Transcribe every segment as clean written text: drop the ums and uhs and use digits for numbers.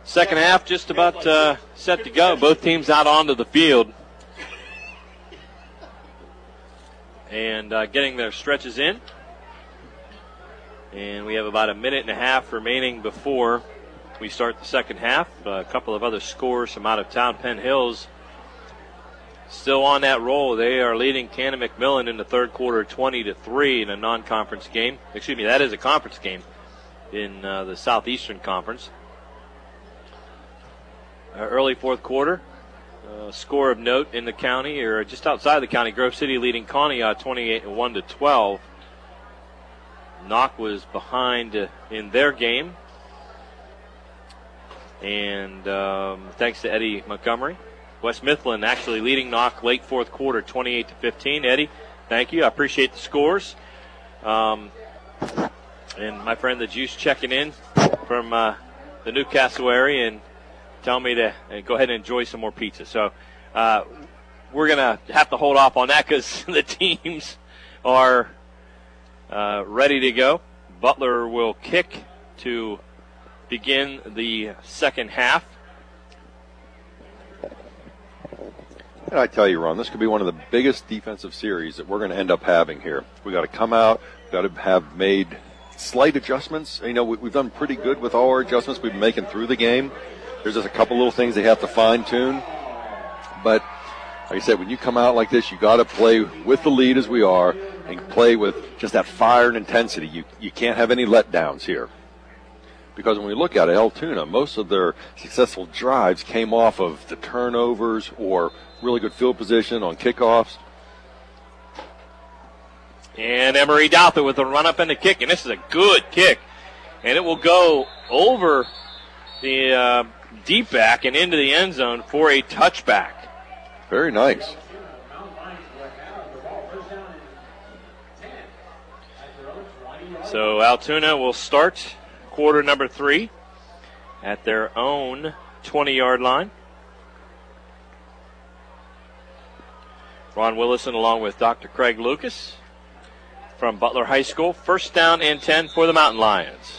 Second half just about set to go. Both teams out onto the field. And getting their stretches in. And we have about a minute and a half remaining before we start the second half. A couple of other scores from out of town. Penn Hills still on that roll. They are leading Cannon McMillan in the third quarter 20-3 in a non-conference game. Excuse me, that is a conference game in the Southeastern Conference. Early fourth quarter. Score of note in the county, or just outside the county, Grove City leading Conneaut 28-1-12. Knock was behind in their game. And thanks to Eddie Montgomery. West Mifflin actually leading Knock late fourth quarter 28-15. Eddie, thank you. I appreciate the scores. And my friend the Juice checking in from the Newcastle area and tell me to go ahead and enjoy some more pizza. So we're going to have to hold off on that because the teams are ready to go. Butler will kick to begin the second half. And I tell you, Ron, this could be one of the biggest defensive series that we're going to end up having here. We got to come out, got to have made slight adjustments. You know, we've done pretty good with all our adjustments we've been making through the game. There's just a couple little things they have to fine-tune. But, like I said, when you come out like this, you got to play with the lead as we are and play with just that fire and intensity. You can't have any letdowns here. Because when we look at it, Altoona, most of their successful drives came off of the turnovers or really good field position on kickoffs. And Emery Douthat with a run-up and a kick, and this is a good kick. And it will go over the deep back and into the end zone for a touchback. Very nice. So Altoona will start quarter number 3 at their own 20-yard line. Ron Willison along with Dr. Craig Lucas from Butler High School. First down and 10 for the Mountain Lions.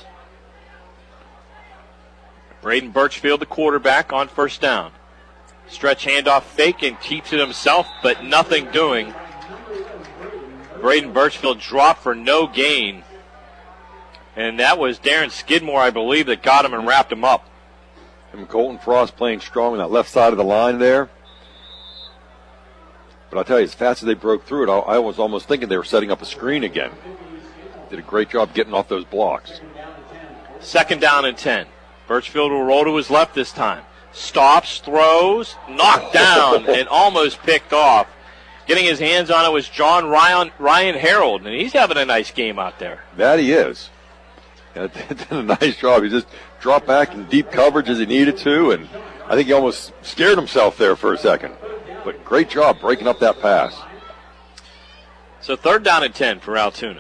Braden Birchfield, the quarterback, on first down. Stretch handoff fake and keeps it himself, but nothing doing. Braden Birchfield dropped for no gain. And that was Darren Skidmore, I believe, that got him and wrapped him up. And Colton Frost playing strong on that left side of the line there. But I'll tell you, as fast as they broke through it, I was almost thinking they were setting up a screen again. Did a great job getting off those blocks. Second down and 10. Birchfield will roll to his left this time. Stops, throws, knocked down, and almost picked off. Getting his hands on it was John Ryan Harold, and he's having a nice game out there. That he is. Yeah, did a nice job. He just dropped back in deep coverage as he needed to, and I think he almost scared himself there for a second. But great job breaking up that pass. So third down and 10 for Altoona.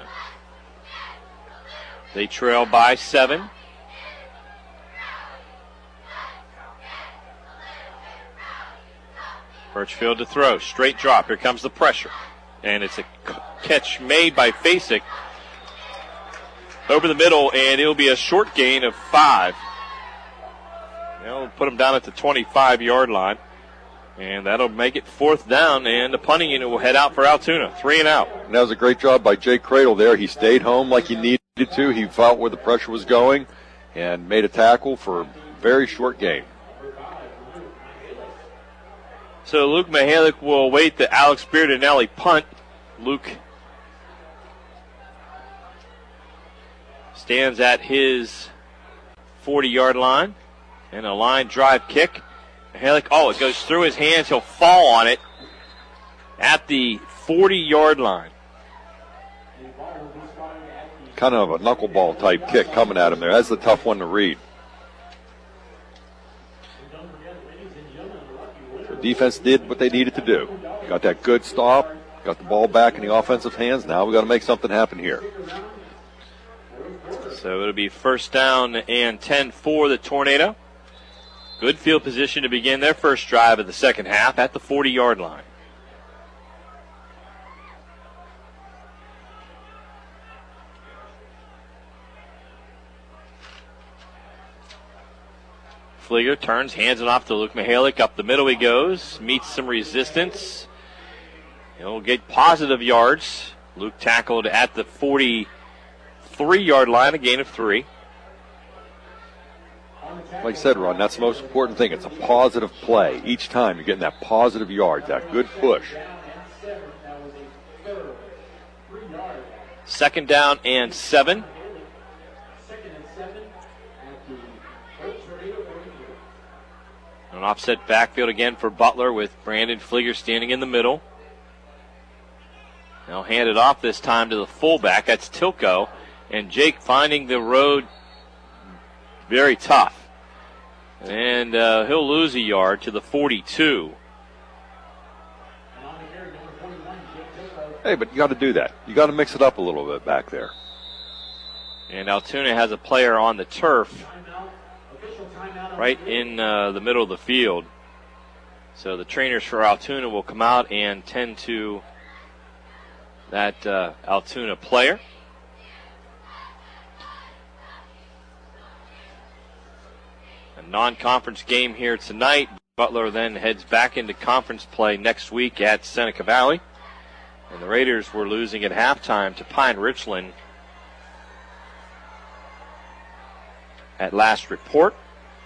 They trail by 7. Birchfield to throw. Straight drop. Here comes the pressure. And it's a catch made by Fasek over the middle, and it'll be a short gain of 5. They'll put him down at the 25-yard line. And that'll make it fourth down, and the punting unit will head out for Altoona. 3 and out. And that was a great job by Jake Cradle there. He stayed home like he needed to. He felt where the pressure was going and made a tackle for a very short gain. So Luke Mihalik will await the Alex Beardinelli punt. Luke stands at his 40-yard line. And a line drive kick. Mihalik, it goes through his hands. He'll fall on it at the 40-yard line. Kind of a knuckleball type kick coming at him there. That's the tough one to read. The defense did what they needed to do. Got that good stop, got the ball back in the offensive hands. Now we got to make something happen here. So it'll be first down and 10 for the Tornado. Good field position to begin their first drive of the second half at the 40-yard line. Flieger turns, hands it off to Luke Mihalik. Up the middle he goes, meets some resistance. He'll get positive yards. Luke tackled at the 43-yard line, a gain of 3. Like I said, Ron, that's the most important thing. It's a positive play. Each time you're getting that positive yard, that good push. 2nd down and 7. An offset backfield again for Butler with Brandon Flieger standing in the middle. They'll hand it off this time to the fullback. That's Tilko. And Jake finding the road very tough. And he'll lose a yard to the 42. Hey, but you got to do that. You got to mix it up a little bit back there. And Altoona has a player on the turf right in the middle of the field. So the trainers for Altoona will come out and tend to that Altoona player. A non-conference game here tonight. Butler then heads back into conference play next week at Seneca Valley. And the Raiders were losing at halftime to Pine Richland at last report.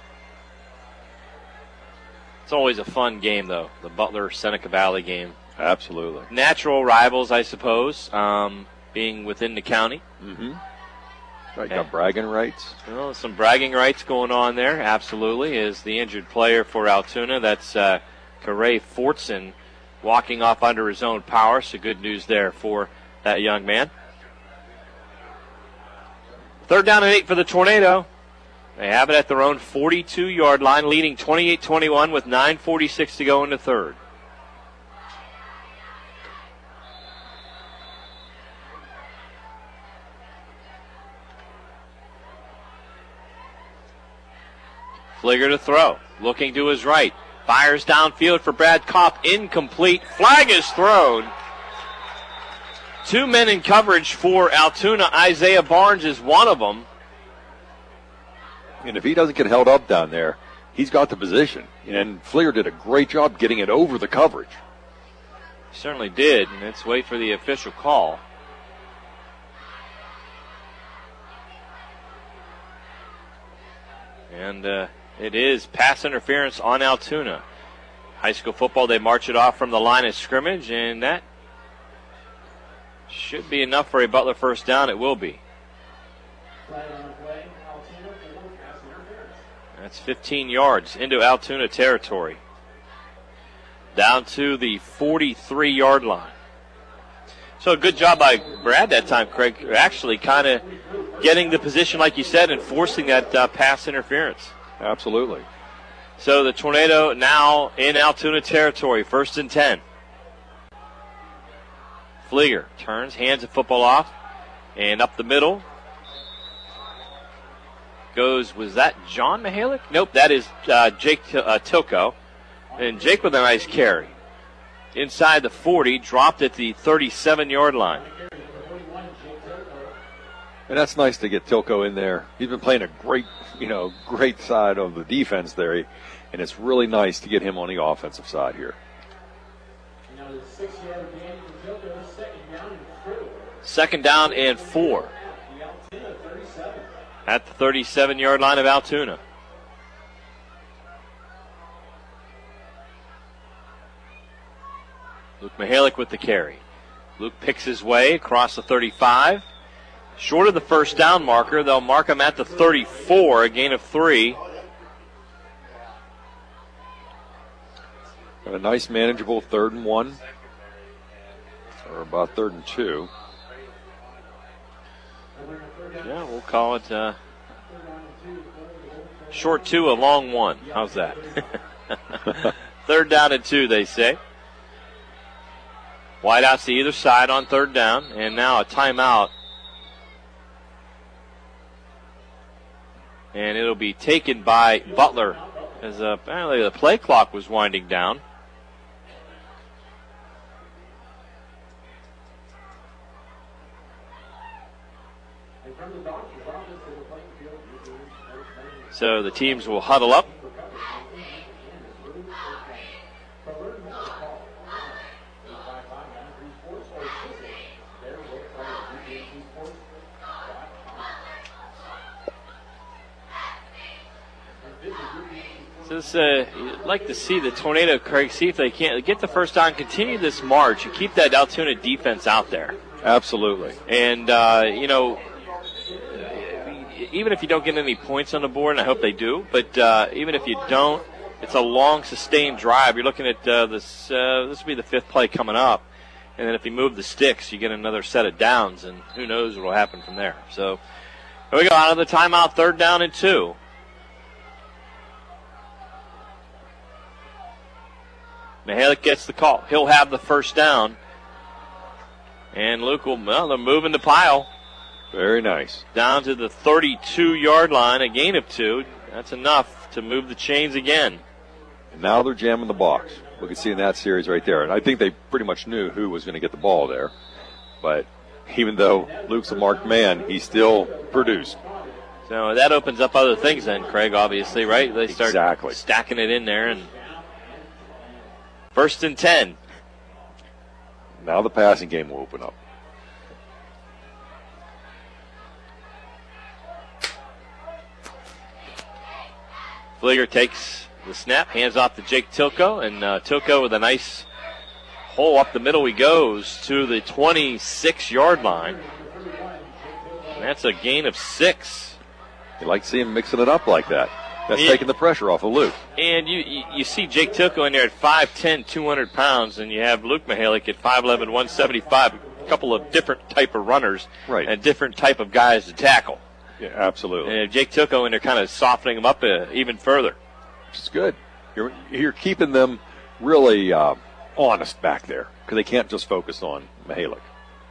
It's always a fun game, though, the Butler-Seneca Valley game. Absolutely. Natural rivals, I suppose, being within the county. Mm-hmm. Right, got bragging rights. Well, some bragging rights going on there, absolutely, is the injured player for Altoona. That's Karay Fortson walking off under his own power, so good news there for that young man. 3rd down and 8 for the Tornado. They have it at their own 42-yard line, leading 28-21 with 9:46 to go in the 3rd. Flieger to throw, looking to his right. Fires downfield for Brad Kopp, incomplete. Flag is thrown. 2 men in coverage for Altoona. Isaiah Barnes is one of them. And if he doesn't get held up down there, he's got the position. And Flieger did a great job getting it over the coverage. He certainly did, and let's wait for the official call. And it is pass interference on Altoona. High school football, they march it off from the line of scrimmage, and that should be enough for a Butler first down. It will be. That's 15 yards into Altoona territory. Down to the 43-yard line. So a good job by Brad that time, Craig, actually kind of getting the position, like you said, and forcing that pass interference. Absolutely. So the Tornado now in Altoona territory, 1st and 10. Flieger turns, hands the football off, and up the middle goes, was that John Mihalik? Nope, that is Jake Tilko. And Jake with a nice carry. Inside the 40, dropped at the 37-yard line. And that's nice to get Tilko in there. He's been playing a great side of the defense there. And it's really nice to get him on the offensive side here. 2nd down and 4. At the 37-yard line of Altoona. Luke Mihalik with the carry. Luke picks his way across the 35. Short of the first down marker, they'll mark him at the 34, a gain of 3. Got a nice manageable 3rd and 1. Or about 3rd and 2. Yeah, we'll call it short 2, a long 1. How's that? 3rd down and 2, they say. Wideouts to either side on 3rd down, and now a timeout. And it'll be taken by Butler as apparently the play clock was winding down. So the teams will huddle up You'd like to see the Tornado, Craig, see if they can't get the first down, continue this march, and keep that Altoona defense out there. Absolutely. And, even if you don't get any points on the board, and I hope they do, but even if you don't, it's a long, sustained drive. You're looking at this will be the fifth play coming up. And then if you move the sticks, you get another set of downs, and who knows what will happen from there. So here we go, out of the timeout, 3rd down and 2. Mihalik gets the call. He'll have the first down. And Luke they're moving the pile. Very nice. Down to the 32-yard line, a gain of 2. That's enough to move the chains again. And now they're jamming the box. We can see in that series right there. And I think they pretty much knew who was going to get the ball there. But even though Luke's a marked man, he still produced. So that opens up other things then, Craig, obviously, right? They start stacking it in there. And 1st and 10. Now the passing game will open up. Flieger takes the snap, hands off to Jake Tilko, and Tilko with a nice hole up the middle he goes to the 26-yard line. And that's a gain of 6. You like to see him mixing it up like that. That's taking the pressure off of Luke. And you see Jake Tilko in there at 5'10", 200 pounds, and you have Luke Mihalik at 5'11", 175, a couple of different type of runners and different type of guys to tackle. Yeah, absolutely. And Jake Tilko in there kind of softening them up even further. Which is good. You're keeping them really honest back there because they can't just focus on Mihalik.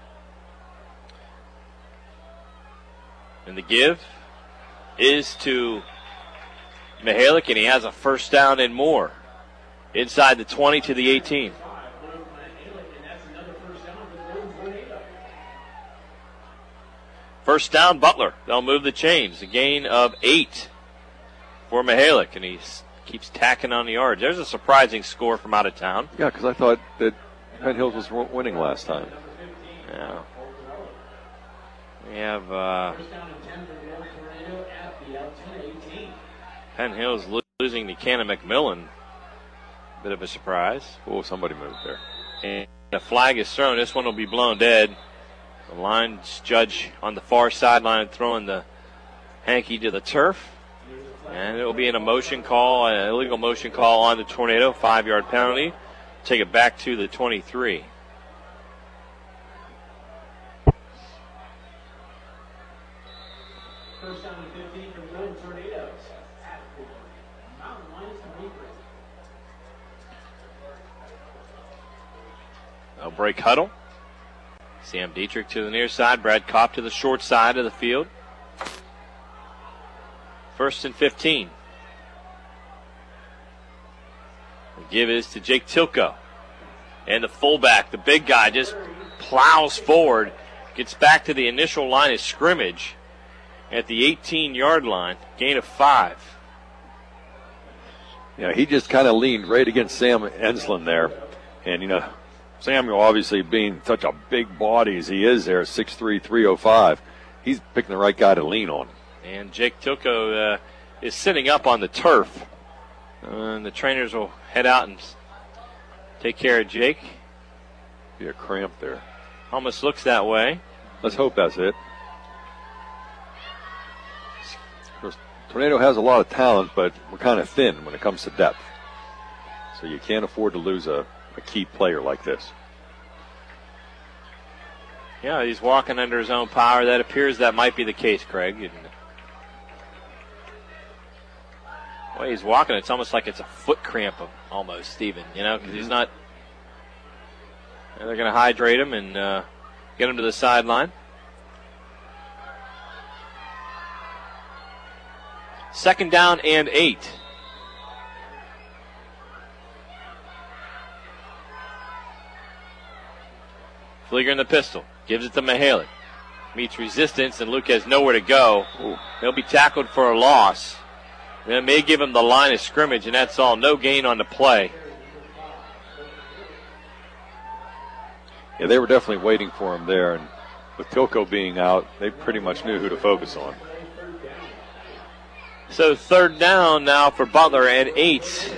And the give is to Mihalik, and he has a first down and more. Inside the 20 to the 18. First down, Butler. They'll move the chains. A gain of 8 for Mihalik, and he keeps tacking on the yards. There's a surprising score from out of town. Yeah, because I thought that Penn Hills was winning last time. Yeah. We have Penn Hills losing to Cannon McMillan. Bit of a surprise. Oh, somebody moved there. And the flag is thrown. This one will be blown dead. The line's judge on the far sideline throwing the hanky to the turf. And it will be an illegal motion call on the Tornado, 5-yard penalty. Take it back to the 23. First down and 15 for the Golden Tornadoes. They'll break huddle. Sam Dietrich to the near side. Brad Kopp to the short side of the field. 1st and 15. The give is to Jake Tilko. And the fullback, the big guy, just plows forward. Gets back to the initial line of scrimmage at the 18-yard line. Gain of 5. Yeah, he just kind of leaned right against Sam Enslin there. And, Samuel obviously being such a big body as he is there, 6'3", 305, he's picking the right guy to lean on. And Jake Tilko is sitting up on the turf. And the trainers will head out and take care of Jake. Be a cramp there. Almost looks that way. Let's hope that's it. Of course, Tornado has a lot of talent, but we're kind of thin when it comes to depth. So you can't afford to lose a key player like this. Yeah, he's walking under his own power. That appears that might be the case, Craig. And the way he's walking, it's almost like it's a foot cramp almost, Stephen, because he's not. They're going to hydrate him and get him to the sideline. 2nd down and 8. Flieger in the pistol. Gives it to Mihalik. Meets resistance, and Luke has nowhere to go. Ooh. He'll be tackled for a loss. They may give him the line of scrimmage, and that's all. No gain on the play. Yeah, they were definitely waiting for him there, and with Tilko being out, they pretty much knew who to focus on. So third down now for Butler at 8.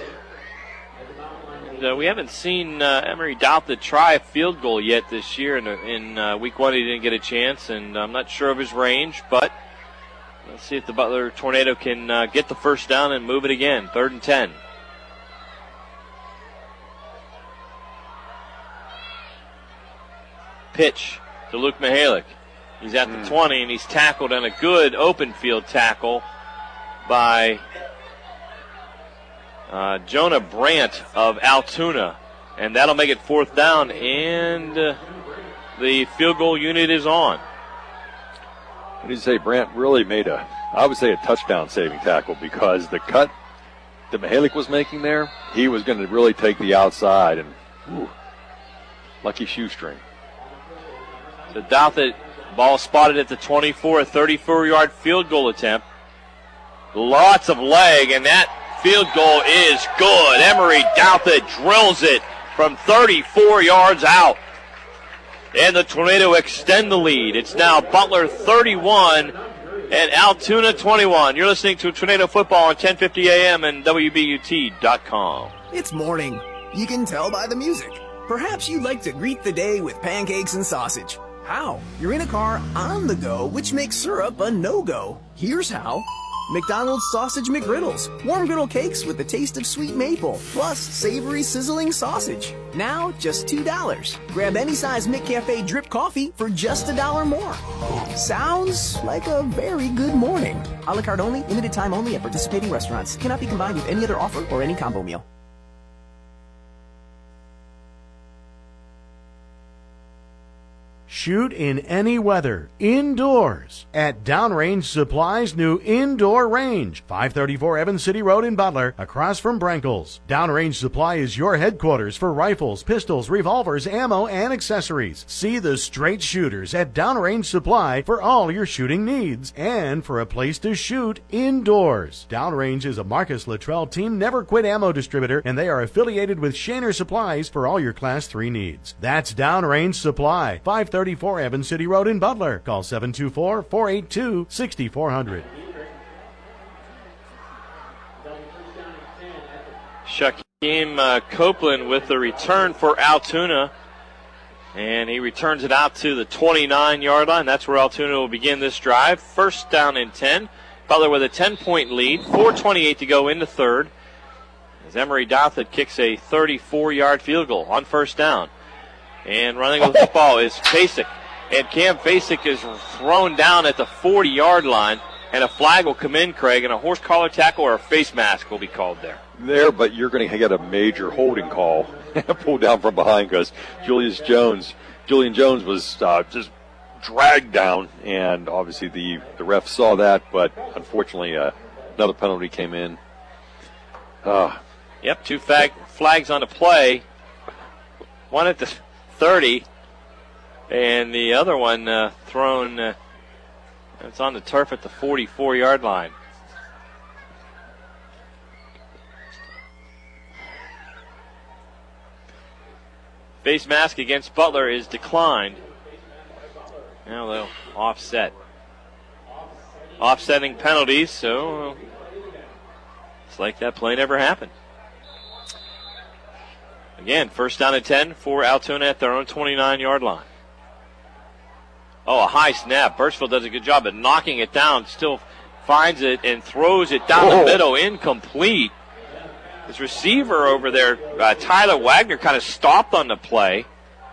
We haven't seen Emery Douthat try a field goal yet this year. In week 1, he didn't get a chance, and I'm not sure of his range, but let's see if the Butler Tornado can get the first down and move it again. 3rd and 10. Pitch to Luke Mihalik. He's at the 20, and he's tackled on a good open field tackle by Jonah Brandt of Altoona. And that'll make it 4th down, and the field goal unit is on. I need to say Brandt really made a touchdown-saving tackle, because the cut that Mihalik was making there, he was going to really take the outside, and lucky shoestring. The Douthat ball spotted at the 24, a 34-yard field goal attempt. Lots of leg, and that field goal is good. Emery Douthat drills it from 34 yards out. And the Tornado extend the lead. It's now Butler 31 and Altoona 21. You're listening to Tornado Football on 1050 AM and WBUT.com. It's morning. You can tell by the music. Perhaps you'd like to greet the day with pancakes and sausage. How? You're in a car on the go, which makes syrup a no-go. Here's how. McDonald's Sausage McGriddles. Warm griddle cakes with the taste of sweet maple, plus savory sizzling sausage. Now, just $2. Grab any size McCafe drip coffee for just $1 more. Sounds like a very good morning. A la carte only, limited time only at participating restaurants. Cannot be combined with any other offer or any combo meal. Shoot in any weather, indoors, at Downrange Supply's new indoor range, 534 Evans City Road in Butler, across from Brenkels. Downrange Supply is your headquarters for rifles, pistols, revolvers, ammo, and accessories. See the straight shooters at Downrange Supply for all your shooting needs, and for a place to shoot indoors. Downrange is a Marcus Luttrell Team Never Quit ammo distributor, and they are affiliated with Shaner Supplies for all your Class 3 needs. That's Downrange Supply, 534 Evans City Road in Butler. Call 724-482-6400. Shaquem Copeland with the return for Altoona. And he returns it out to the 29-yard line. That's where Altoona will begin this drive. 1st down and 10. Butler with a 10-point lead. 4:28 to go into third. As Emery Douthat kicks a 34-yard field goal on 1st down. And running with the ball is Fasek. And Cam Fasek is thrown down at the 40-yard line. And a flag will come in, Craig, and a horse collar tackle or a face mask will be called there. But you're going to get a major holding call pulled down from behind, because Julian Jones was just dragged down. And obviously the ref saw that, but unfortunately another penalty came in. Yep, 2 flags on the play. One at the 30, and the other one thrown, it's on the turf at the 44-yard line. Face mask against Butler is declined. Now they'll offset. Offsetting penalties, so it's like that play never happened. Again, 1st down and 10 for Altoona at their own 29-yard line. Oh, a high snap. Birchfield does a good job at knocking it down. Still finds it and throws it down the middle. Incomplete. His receiver over there, Tyler Wagner, kind of stopped on the play.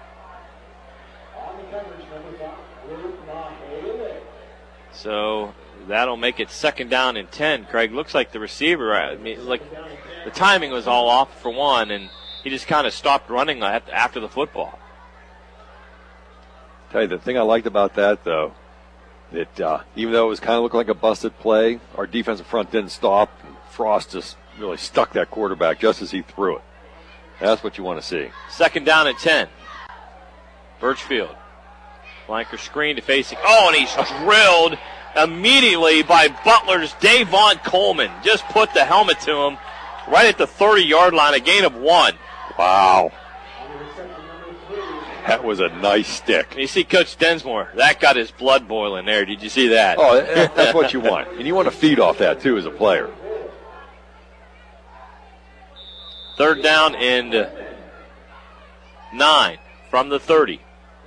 So that'll make it 2nd down and 10. Craig, looks like the receiver, the timing was all off for one, and he just kind of stopped running after the football. Tell you, the thing I liked about that, though, that even though it was kind of looking like a busted play, our defensive front didn't stop. Frost just really stuck that quarterback just as he threw it. That's what you want to see. 2nd down and 10. Birchfield. Flanker screen to Fasek. Oh, and he's drilled immediately by Butler's Davon Coleman. Just put the helmet to him right at the 30-yard line, a gain of 1. Wow. That was a nice stick. You see Coach Densmore, that got his blood boiling there. Did you see that? Oh, that's what you want. And you want to feed off that, too, as a player. 3rd down and 9 from the 30.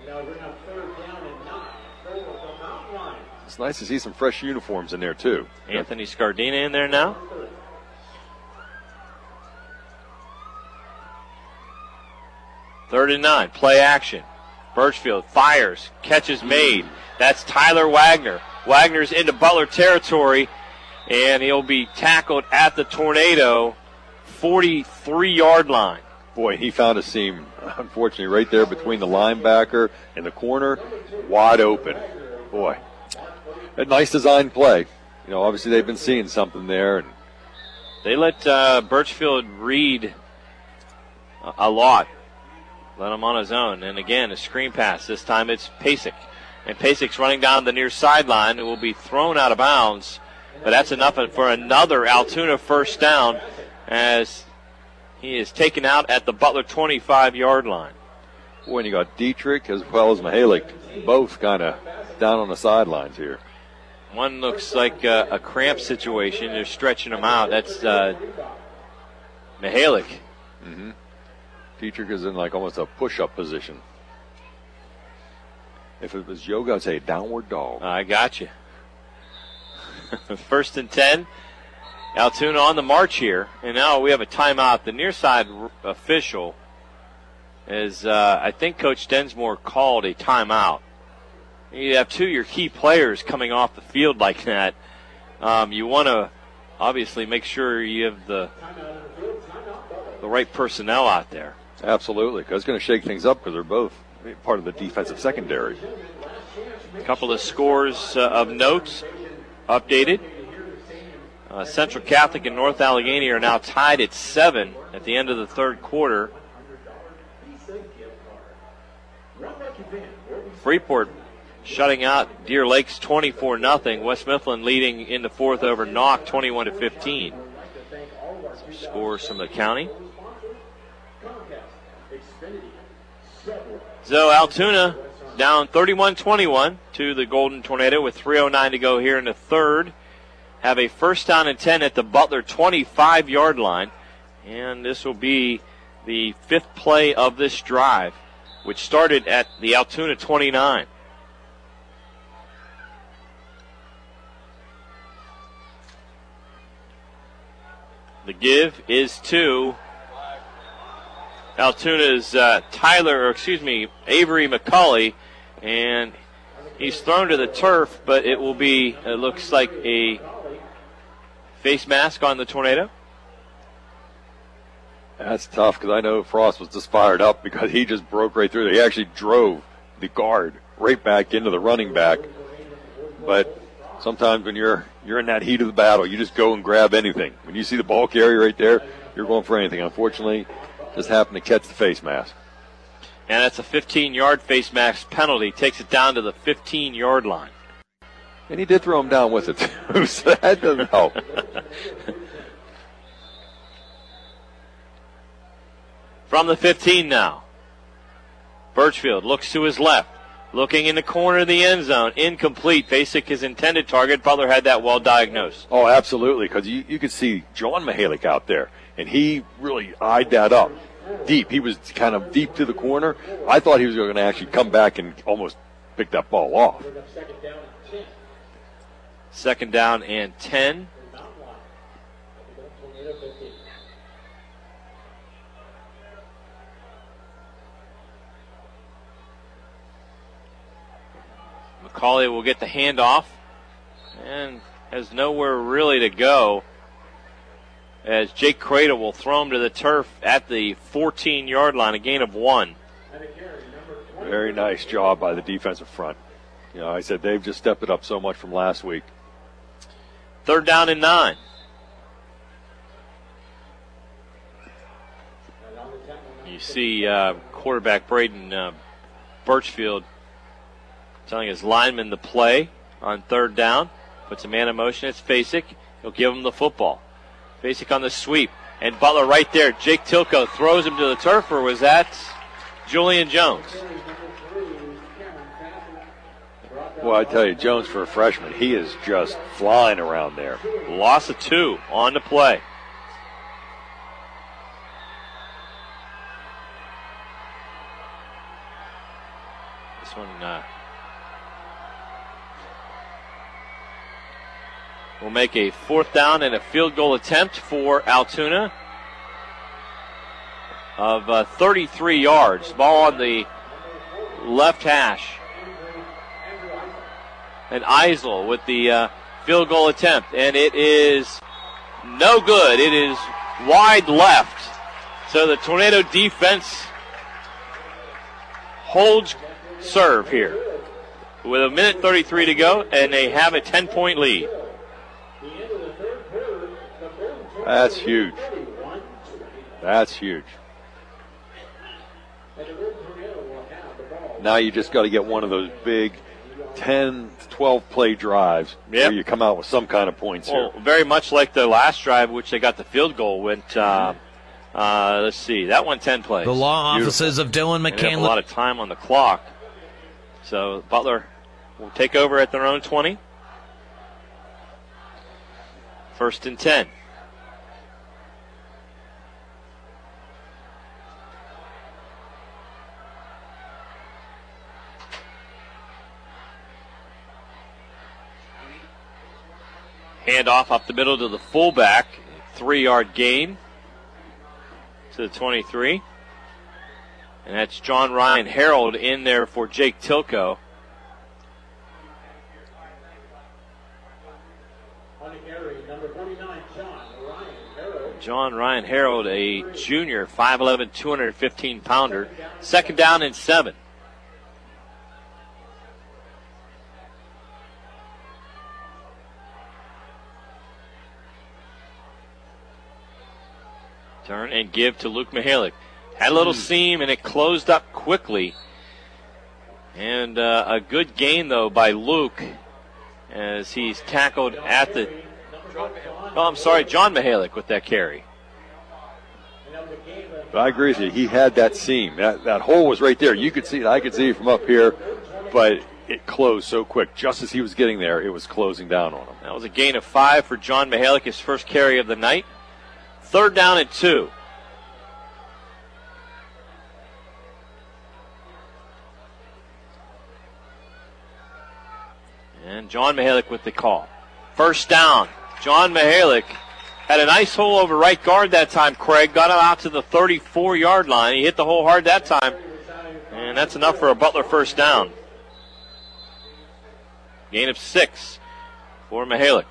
It's nice to see some fresh uniforms in there, too. Anthony Scardina in there now. Third and 9, play action. Birchfield fires, catches made. That's Tyler Wagner. Wagner's into Butler territory, and he'll be tackled at the Tornado 43-yard line. Boy, he found a seam, unfortunately, right there between the linebacker and the corner, wide open. Boy, a nice design play. You know, obviously they've been seeing something there. And they let Birchfield read a lot. Let him on his own. And again, a screen pass. This time it's Pasek. And Pasek's running down the near sideline. It will be thrown out of bounds. But that's enough for another Altoona first down as he is taken out at the Butler 25-yard line. Boy, and you got Dietrich as well as Mihalik, both kind of down on the sidelines here. One looks like a cramp situation. They're stretching him out. That's Mihalik. Mm-hmm. Dietrich is in like almost a push-up position. If it was yoga, I'd say downward dog. I got you. 1st and 10. Altoona on the march here. And now we have a timeout. The near side official is, I think Coach Densmore called a timeout. You have 2 of your key players coming off the field like that. You want to obviously make sure you have the right personnel out there. Absolutely, because it's going to shake things up because they're both part of the defensive secondary. A couple of scores of notes updated. Central Catholic and North Allegheny are now tied at 7 at the end of the 3rd quarter. Freeport shutting out Deer Lakes 24-0. West Mifflin leading in the 4th over Knock 21-15. Some scores from the county. So Altoona down 31-21 to the Golden Tornado with 3:09 to go here in the 3rd. Have a 1st down and 10 at the Butler 25-yard line. And this will be the 5th play of this drive, which started at the Altoona 29. The give is to Altoona's Avery McCauley, and he's thrown to the turf, but it will be, it looks like a face mask on the Tornado. That's tough because I know Frost was just fired up because he just broke right through there. He actually drove the guard right back into the running back. But sometimes when you're in that heat of the battle, you just go and grab anything. When you see the ball carrier right there, you're going for anything. Unfortunately, just happened to catch the face mask. And that's a 15-yard face mask penalty. Takes it down to the 15-yard line. And he did throw him down with it, too, so that doesn't help. From the 15 now. Birchfield looks to his left. Looking in the corner of the end zone. Incomplete. Basic his intended target. Butler had that well diagnosed. Oh, absolutely, because you could see John Mihalik out there, and he really eyed that up deep. He was kind of deep to the corner. I thought he was going to actually come back and almost pick that ball off. 2nd down and 10. McCauley will get the handoff and has nowhere really to go as Jake Cradle will throw him to the turf at the 14-yard line, a gain of 1. Very nice job by the defensive front. You know, I said they've just stepped it up so much from last week. 3rd down and 9. You see quarterback Braden Birchfield telling his lineman to play on 3rd down. Puts a man in motion. It's Basic. He'll give him the football. Basic on the sweep. And Butler right there. Jake Tilko throws him to the turf, or was that Julian Jones. Well, I tell you, Jones, for a freshman, he is just flying around there. Loss of 2 on the play. This one will make a 4th down and a field goal attempt for Altoona of 33 yards. Ball on the left hash. And Eisel with the field goal attempt. And it is no good. It is wide left. So the Tornado defense holds serve here with 1:33 to go, and they have a 10-point lead. That's huge. That's huge. Now you just got to get one of those big 10, 12 play drives where you come out with some kind of points here. Very much like the last drive, which they got the field goal, went, let's see, that one 10 plays. The law offices of Dylan McCandless. They have a lot of time on the clock. So Butler will take over at their own 20. 1st and 10. Handoff up the middle to the fullback. 3-yard gain to the 23. And that's John Ryan Harold in there for Jake Tilko. John Ryan Harold, a junior, 5'11", 215-pounder. 2nd down and 7. Turn and give to Luke Mihalik. Had a little seam, and it closed up quickly. And a good gain, though, by Luke as he's tackled at the... John Mihalik with that carry. But I agree with you. He had that seam. That hole was right there. You could see it. I could see it from up here. But it closed so quick. Just as he was getting there, it was closing down on him. That was a gain of 5 for John Mihalik, his first carry of the night. 3rd down and 2. And John Mihalik with the call. 1st down. John Mihalik had a nice hole over right guard that time, Craig. Got him out to the 34-yard line. He hit the hole hard that time. And that's enough for a Butler 1st down. Gain of 6 for Mihalik.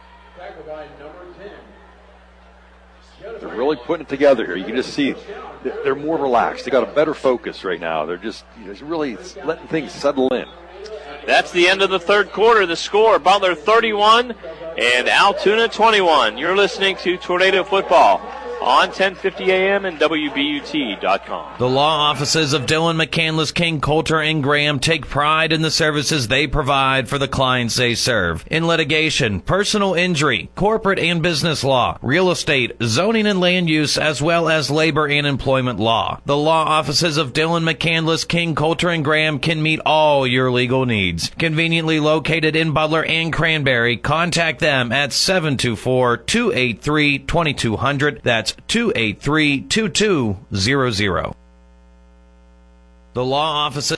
They're really putting it together here. You can just see they're more relaxed. They got a better focus right now. They're just really letting things settle in. That's the end of the 3rd quarter. The score, Butler 31 and Altoona 21. You're listening to Tornado Football on 1050 AM and WBUT.com. The law offices of Dylan McCandless, King, Coulter, and Graham take pride in the services they provide for the clients they serve. In litigation, personal injury, corporate and business law, real estate, zoning and land use, as well as labor and employment law. The law offices of Dylan McCandless, King, Coulter, and Graham can meet all your legal needs. Conveniently located in Butler and Cranberry, contact them at 724-283-2200. That's 283-2200. The law office.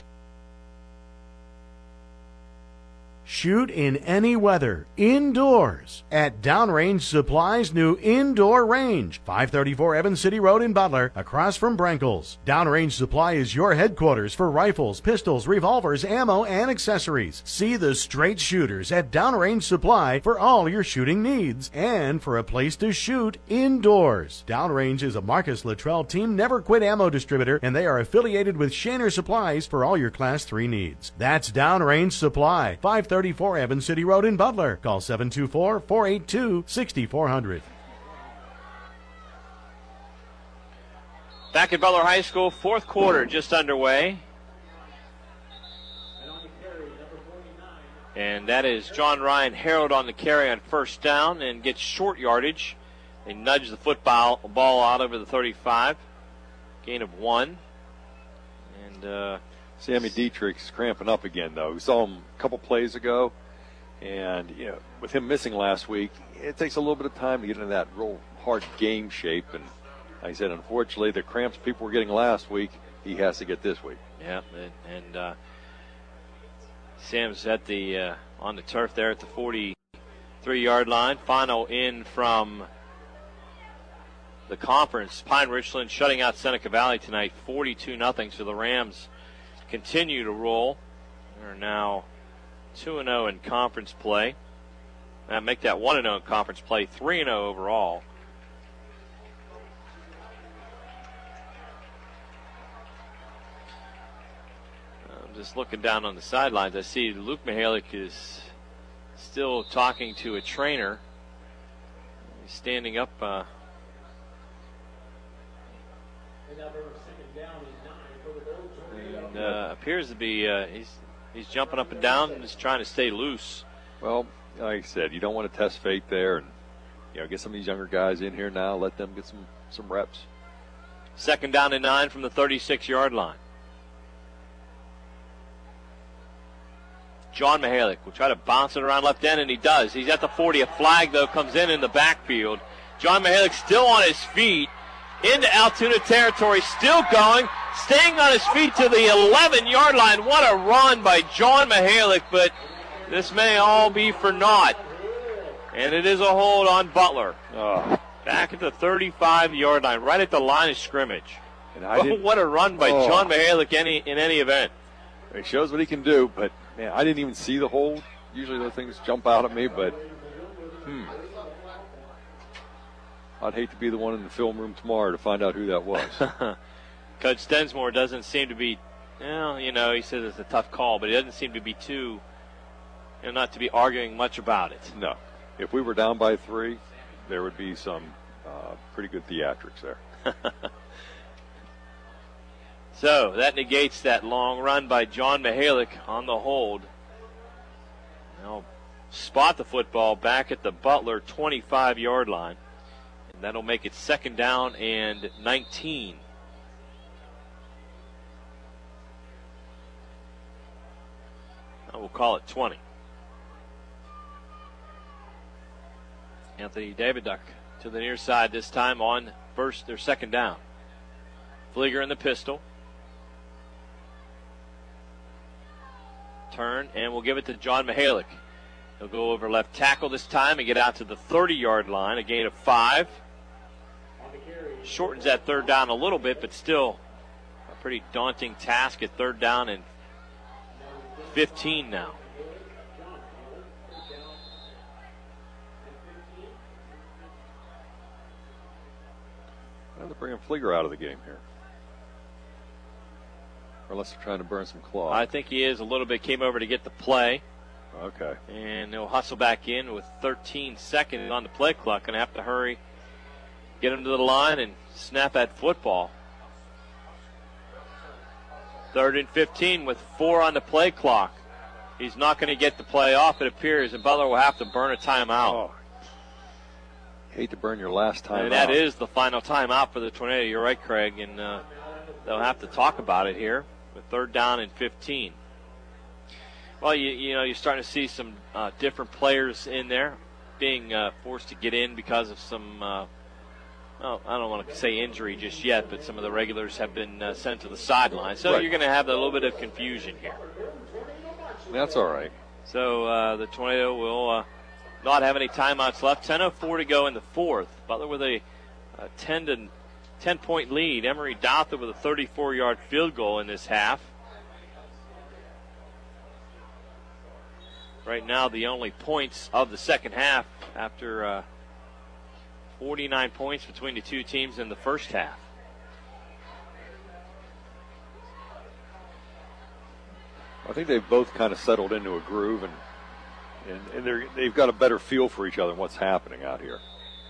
Shoot in any weather, indoors, at Downrange Supply's new indoor range, 534 Evans City Road in Butler, across from Brenkels. Downrange Supply is your headquarters for rifles, pistols, revolvers, ammo, and accessories. See the straight shooters at Downrange Supply for all your shooting needs and for a place to shoot indoors. Downrange is a Marcus Luttrell Team Never Quit ammo distributor, and they are affiliated with Shaner Supplies for all your Class 3 needs. That's Downrange Supply, 534 Evans City Road in Butler. Call 724-482-6400. Back at Butler High School, 4th quarter just underway. And that is John Ryan Harold on the carry on 1st down and gets short yardage. They nudge the ball out over the 35. Gain of 1. And Sammy Dietrich's cramping up again, though. We saw him a couple plays ago, and with him missing last week, it takes a little bit of time to get into that real hard game shape. And like I said, unfortunately, the cramps people were getting last week, he has to get this week. Yeah, and Sam's at the on the turf there at the 43-yard line. Final in from the conference. Pine Richland shutting out Seneca Valley tonight, 42-0. So the Rams continue to roll. They're now 2-0 in conference play. Make that 1-0 in conference play, 3-0 overall. I'm just looking down on the sidelines. I see Luke Mihalik is still talking to a trainer. He's standing up. And appears to be he's jumping up and down and just trying to stay loose. Well, like I said, you don't want to test fate there, and get some of these younger guys in here now. Let them get some reps. 2nd down and 9 from the 36-yard line. John Mihalik will try to bounce it around left end, and he does. He's at the 40. A flag, though, comes in the backfield. John Mihalik still on his feet into Altoona territory, still going, staying on his feet to the 11-yard line. What a run by John Mihalik, but this may all be for naught. And it is a hold on Butler. Back at the 35-yard line, right at the line of scrimmage. And what a run by John Mihalik in any event. It shows what he can do, but man, I didn't even see the hold. Usually those things jump out at me, but I'd hate to be the one in the film room tomorrow to find out who that was. Coach Stensmore doesn't seem to be, he says it's a tough call, but he doesn't seem to be too, not to be arguing much about it. No. If we were down by 3, there would be some pretty good theatrics there. So that negates that long run by John Mihalik on the hold. Now spot the football back at the Butler 25-yard line. And that'll make it 2nd down and 19. Now we'll call it 20. Anthony Daviduck to the near side this time on 2nd down. Flieger in the pistol. Turn, and we'll give it to John Mihalik. He'll go over left tackle this time and get out to the 30-yard line, a gain of 5. Shortens that 3rd down a little bit, but still a pretty daunting task at 3rd down and 15 now. Well, they're bringing Flieger out of the game here. Unless they're trying to burn some cloth. I think he is a little bit. Came over to get the play. Okay. And he'll hustle back in with 13 seconds on the play clock. Going to have to hurry, get him to the line, and snap that football. 3rd and 15 with 4 on the play clock. He's not going to get the play off, it appears, and Butler will have to burn a timeout. Hate to burn your last timeout. And that is the final timeout for the Tornado. You're right, Craig, and they'll have to talk about it here with 3rd down and 15. Well, you're starting to see some different players in there being forced to get in because of some, I don't want to say injury just yet, but some of the regulars have been sent to the sideline. So You're going to have a little bit of confusion here. That's all right. So the Tornado will not have any timeouts left. 10:04 to go in the 4th. Butler with a 10-point lead. Emery Dowther with a 34-yard field goal in this half. Right now, the only points of the second half after 49 points between the two teams in the first half. I think they've both kind of settled into a groove, and they've got a better feel for each other and what's happening out here.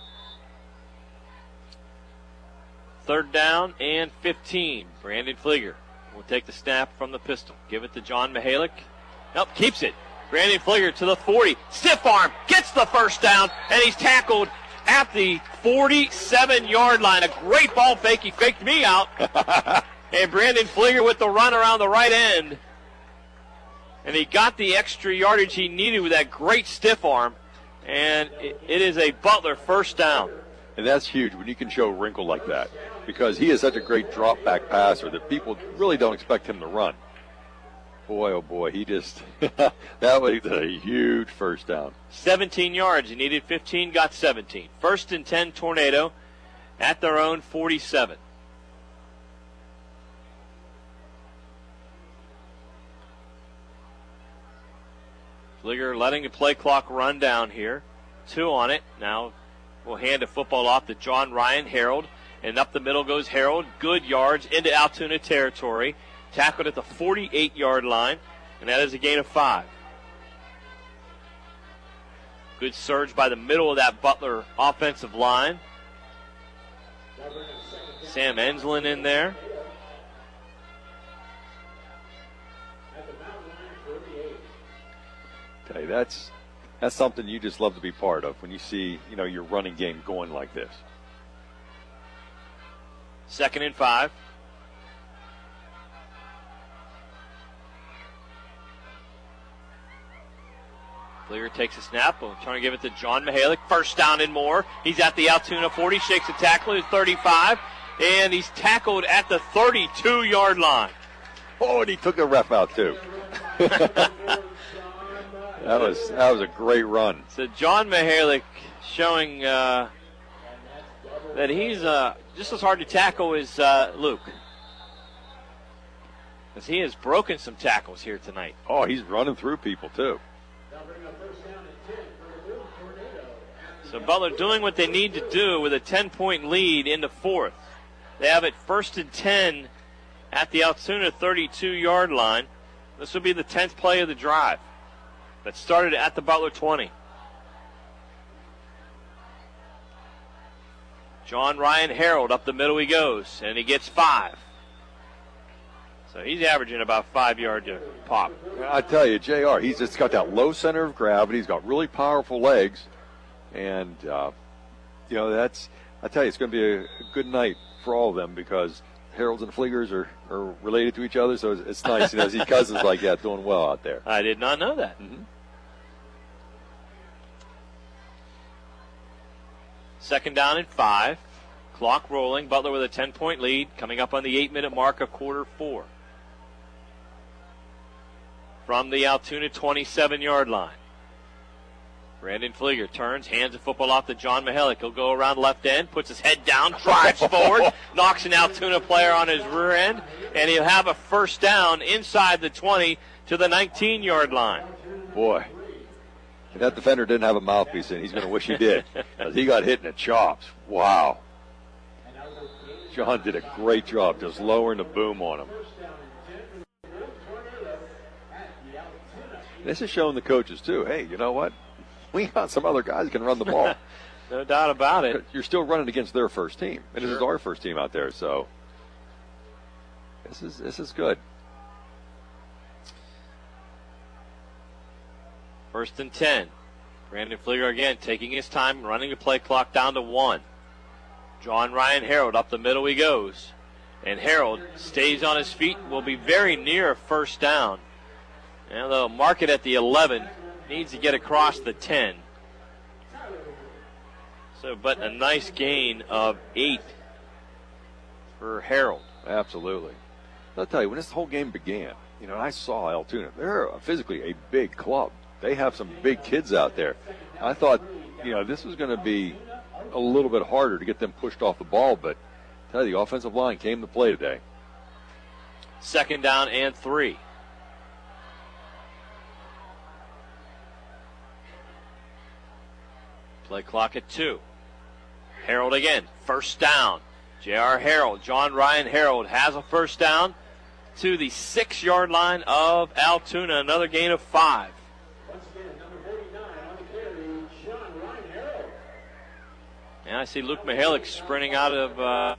3rd down and 15. Brandon Flieger will take the snap from the pistol. Give it to John Mihalik. Nope, keeps it. Brandon Flieger to the 40. Stiff arm. Gets the 1st down. And he's tackled at the 47-yard line. A great ball fake. He faked me out. And Brandon Flieger with the run around the right end. And he got the extra yardage he needed with that great stiff arm. And it is a Butler first down. And that's huge when you can show wrinkle like that, because he is such a great drop back passer that people really don't expect him to run. Boy, oh boy, he just, that was a huge first down. 17 yards. He needed 15, got 17. 1st and 10, Tornado at their own 47. Flieger letting the play clock run down here. 2 on it. Now we'll hand the football off to John Ryan Harold. And up the middle goes Harold. Good yards into Altoona territory. Tackled at the 48-yard line. And that is a gain of 5. Good surge by the middle of that Butler offensive line. Sam Enslin in there. Tell you, that's something you just love to be part of when you see, your running game going like this. 2nd and 5. Flieger takes a snap. We'll try to give it to John Mihalik. First down and more. He's at the Altoona 40. Shakes a tackle at 35. And he's tackled at the 32-yard line. Oh, and he took the ref out, too. That was a great run. So John Mihalik showing that he's just as hard to tackle as Luke. Because he has broken some tackles here tonight. Oh, he's running through people, too. So Butler doing what they need to do with a 10-point lead in the 4th. They have it 1st and 10 at the Altoona 32-yard line. This will be the 10th play of the drive that started at the Butler 20. John Ryan Harold up the middle he goes, and he gets 5. So he's averaging about 5 yards a pop. I tell you, JR, he's just got that low center of gravity. He's got really powerful legs. And, I tell you, it's going to be a good night for all of them because Harolds and Fliegers are related to each other. So it's nice to see cousins like that doing well out there. I did not know that. Mm-hmm. 2nd down and 5. Clock rolling. Butler with a 10-point lead coming up on the 8-minute mark of quarter 4. From the Altoona 27-yard line. Brandon Flieger turns, hands the football off to John Mihalik. He'll go around left end, puts his head down, drives forward, knocks an Altoona player on his rear end, and he'll have a first down inside the 20 to the 19-yard line. Boy, if that defender didn't have a mouthpiece in, he's going to wish he did. Because he got hit in the chops. Wow. John did a great job just lowering the boom on him. This is showing the coaches, too. Hey, you know what? We got some other guys who can run the ball. No doubt about it. You're still running against their first team. And This is our first team out there, so this is good. 1st and 10. Brandon Flieger again taking his time, running the play clock down to 1. John Ryan Harold up the middle he goes. And Harold stays on his feet, will be very near a first down. Now they'll mark it at the 11. Needs to get across the 10. But a nice gain of 8 for Harold. Absolutely. I'll tell you, when this whole game began, I saw Altoona. They're physically a big club. They have some big kids out there. I thought, this was going to be a little bit harder to get them pushed off the ball, but I tell you, the offensive line came to play today. 2nd down and 3. Play clock at 2. Harold again. First down. J.R. Harold. John Ryan Harold has a first down to the 6-yard line of Altoona. Another gain of 5. Once again, number 49 on the carry, John Ryan Harold. And I see Luke Mihalik sprinting out of...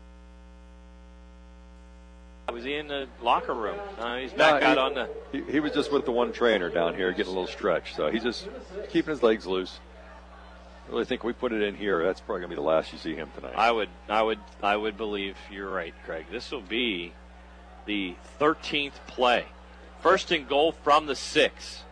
was he in the locker room? He's back out on the... He was just with the one trainer down here getting a little stretch. So he's just keeping his legs loose. I really think we put it in here. That's probably going to be the last you see him tonight. I would believe you're right, Craig. This will be the 13th play. First and goal from the 6.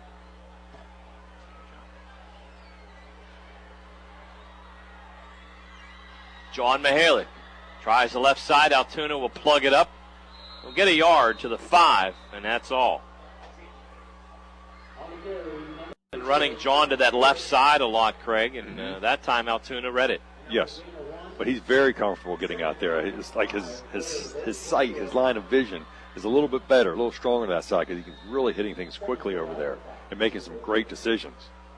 John Mihalik tries the left side. Altoona will plug it up. We'll get a yard to the 5, and that's all. And running John to that left side a lot, Craig, and that time Altoona read it. Yes, but he's very comfortable getting out there. It's like his sight, his line of vision is a little bit better, a little stronger on that side because he's really hitting things quickly over there and making some great decisions.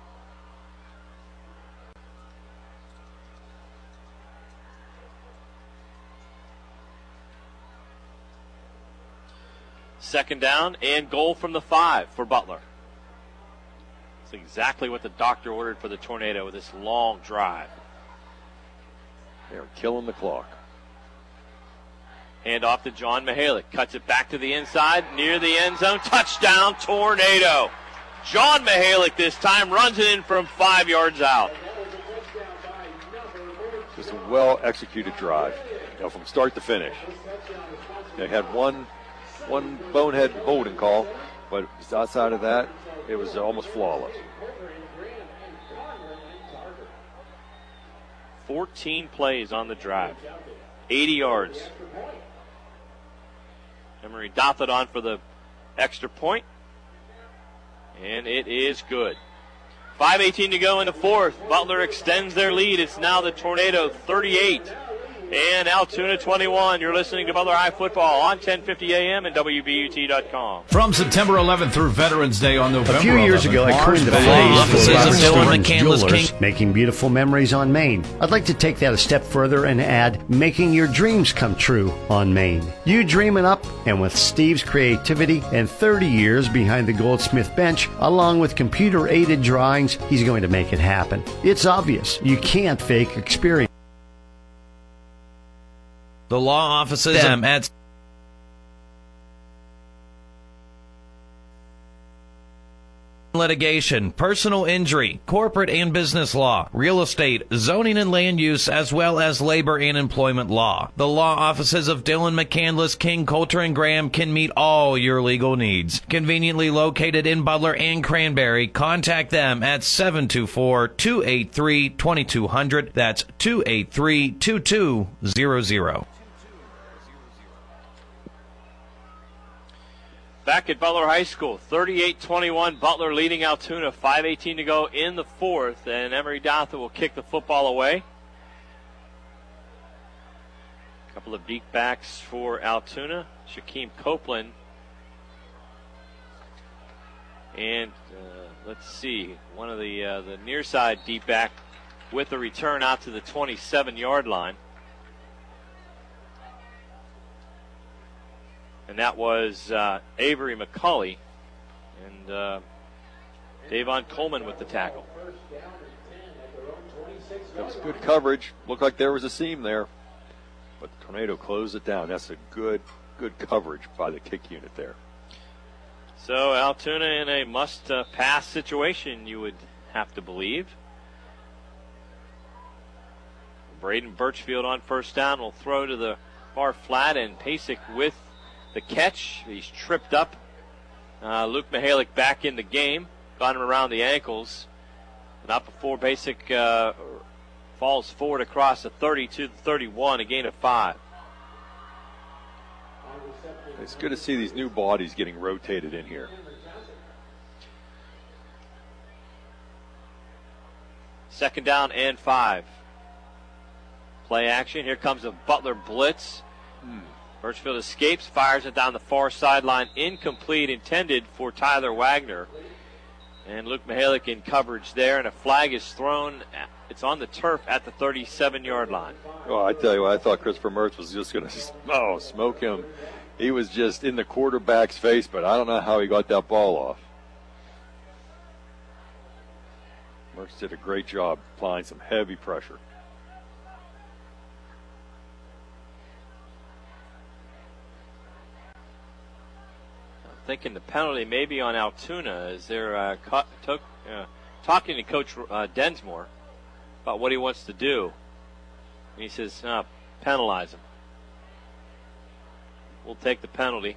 Second down and goal from the 5 for Butler. That's exactly what the doctor ordered for the Tornado with this long drive. They're killing the clock. Hand off to John Mihalik. Cuts it back to the inside, near the end zone. Touchdown, Tornado. John Mihalik this time runs it in from 5 yards out. Just a well-executed drive, from start to finish. They had one bonehead holding call, but outside of that, it was almost flawless. 14 plays on the drive, 80 yards. Emory Dothert on for the extra point, and it is good. 5:18 to go in the 4th. Butler extends their lead. It's now the Tornado 38 and Altoona 21. You're listening to Butler High Football on 1050 AM and WBUT.com. From September 11th through Veterans Day on November 11th. A few years ago, I coined the phrase offices of Dylan McCandless Jewelers, King. making beautiful memories on Maine. I'd like to take that a step further and add making your dreams come true on Maine. You dream it up, and with Steve's creativity and 30 years behind the Goldsmith bench, along with computer-aided drawings, he's going to make it happen. It's obvious. You can't fake experience. The law offices at litigation, personal injury, corporate and business law, real estate, zoning and land use, as well as labor and employment law. The law offices of Dylan McCandless, King, Coulter, and Graham can meet all your legal needs. Conveniently located in Butler and Cranberry, contact them at 724-283-2200. That's 283-2200. Back at Butler High School, 38-21, Butler leading Altoona, 5:18 to go in the 4th, and Emory Dothert will kick the football away. A couple of deep backs for Altoona, Shaquem Copeland. And let's see, one of the near side deep back with a return out to the 27-yard line. And that was Avery McCauley and Davon Coleman with the tackle. That was good coverage. Looked like there was a seam there, but the Tornado closed it down. That's a good coverage by the kick unit there. So Altoona in a must-pass situation, you would have to believe. Braden Birchfield on first down will throw to the far flat, and Pasek with the catch. He's tripped up. Luke Mihalik back in the game. Got him around the ankles. Not before Pasek falls forward across the 32 to 31, a gain of 5. It's good to see these new bodies getting rotated in here. Second down and 5. Play action. Here comes a Butler blitz. Birchfield escapes, fires it down the far sideline, incomplete, intended for Tyler Wagner. And Luke Mihalik in coverage there, and a flag is thrown. It's on the turf at the 37-yard line. Well, I tell you what, I thought Christopher Mertz was just going to smoke him. He was just in the quarterback's face, but I don't know how he got that ball off. Mertz did a great job applying some heavy pressure. Thinking the penalty may be on Altoona. Is there talking to Coach Densmore about what he wants to do? And he says, penalize him. will take the penalty.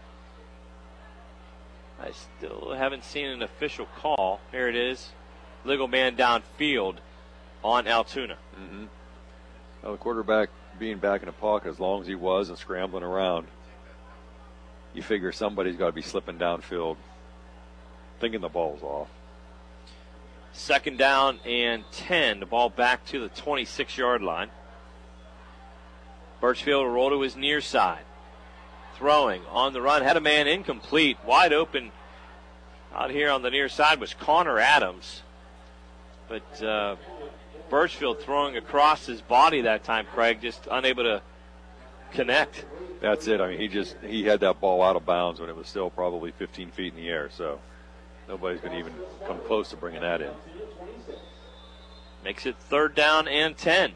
I still haven't seen an official call. Here it is. Legal man downfield on Altoona. Mm-hmm. Well, the quarterback being back in the pocket as long as he was and scrambling around, you figure somebody's got to be slipping downfield, thinking the ball's off. 2nd down and 10. The ball back to the 26-yard line. Birchfield will roll to his near side. Throwing on the run. Had a man incomplete. Wide open out here on the near side was Connor Adams. But Birchfield throwing across his body that time, Craig, just unable to connect. That's it. I mean, he had that ball out of bounds when it was still probably 15 feet in the air, so nobody's going to even come close to bringing that in. Makes it 3rd down and 10.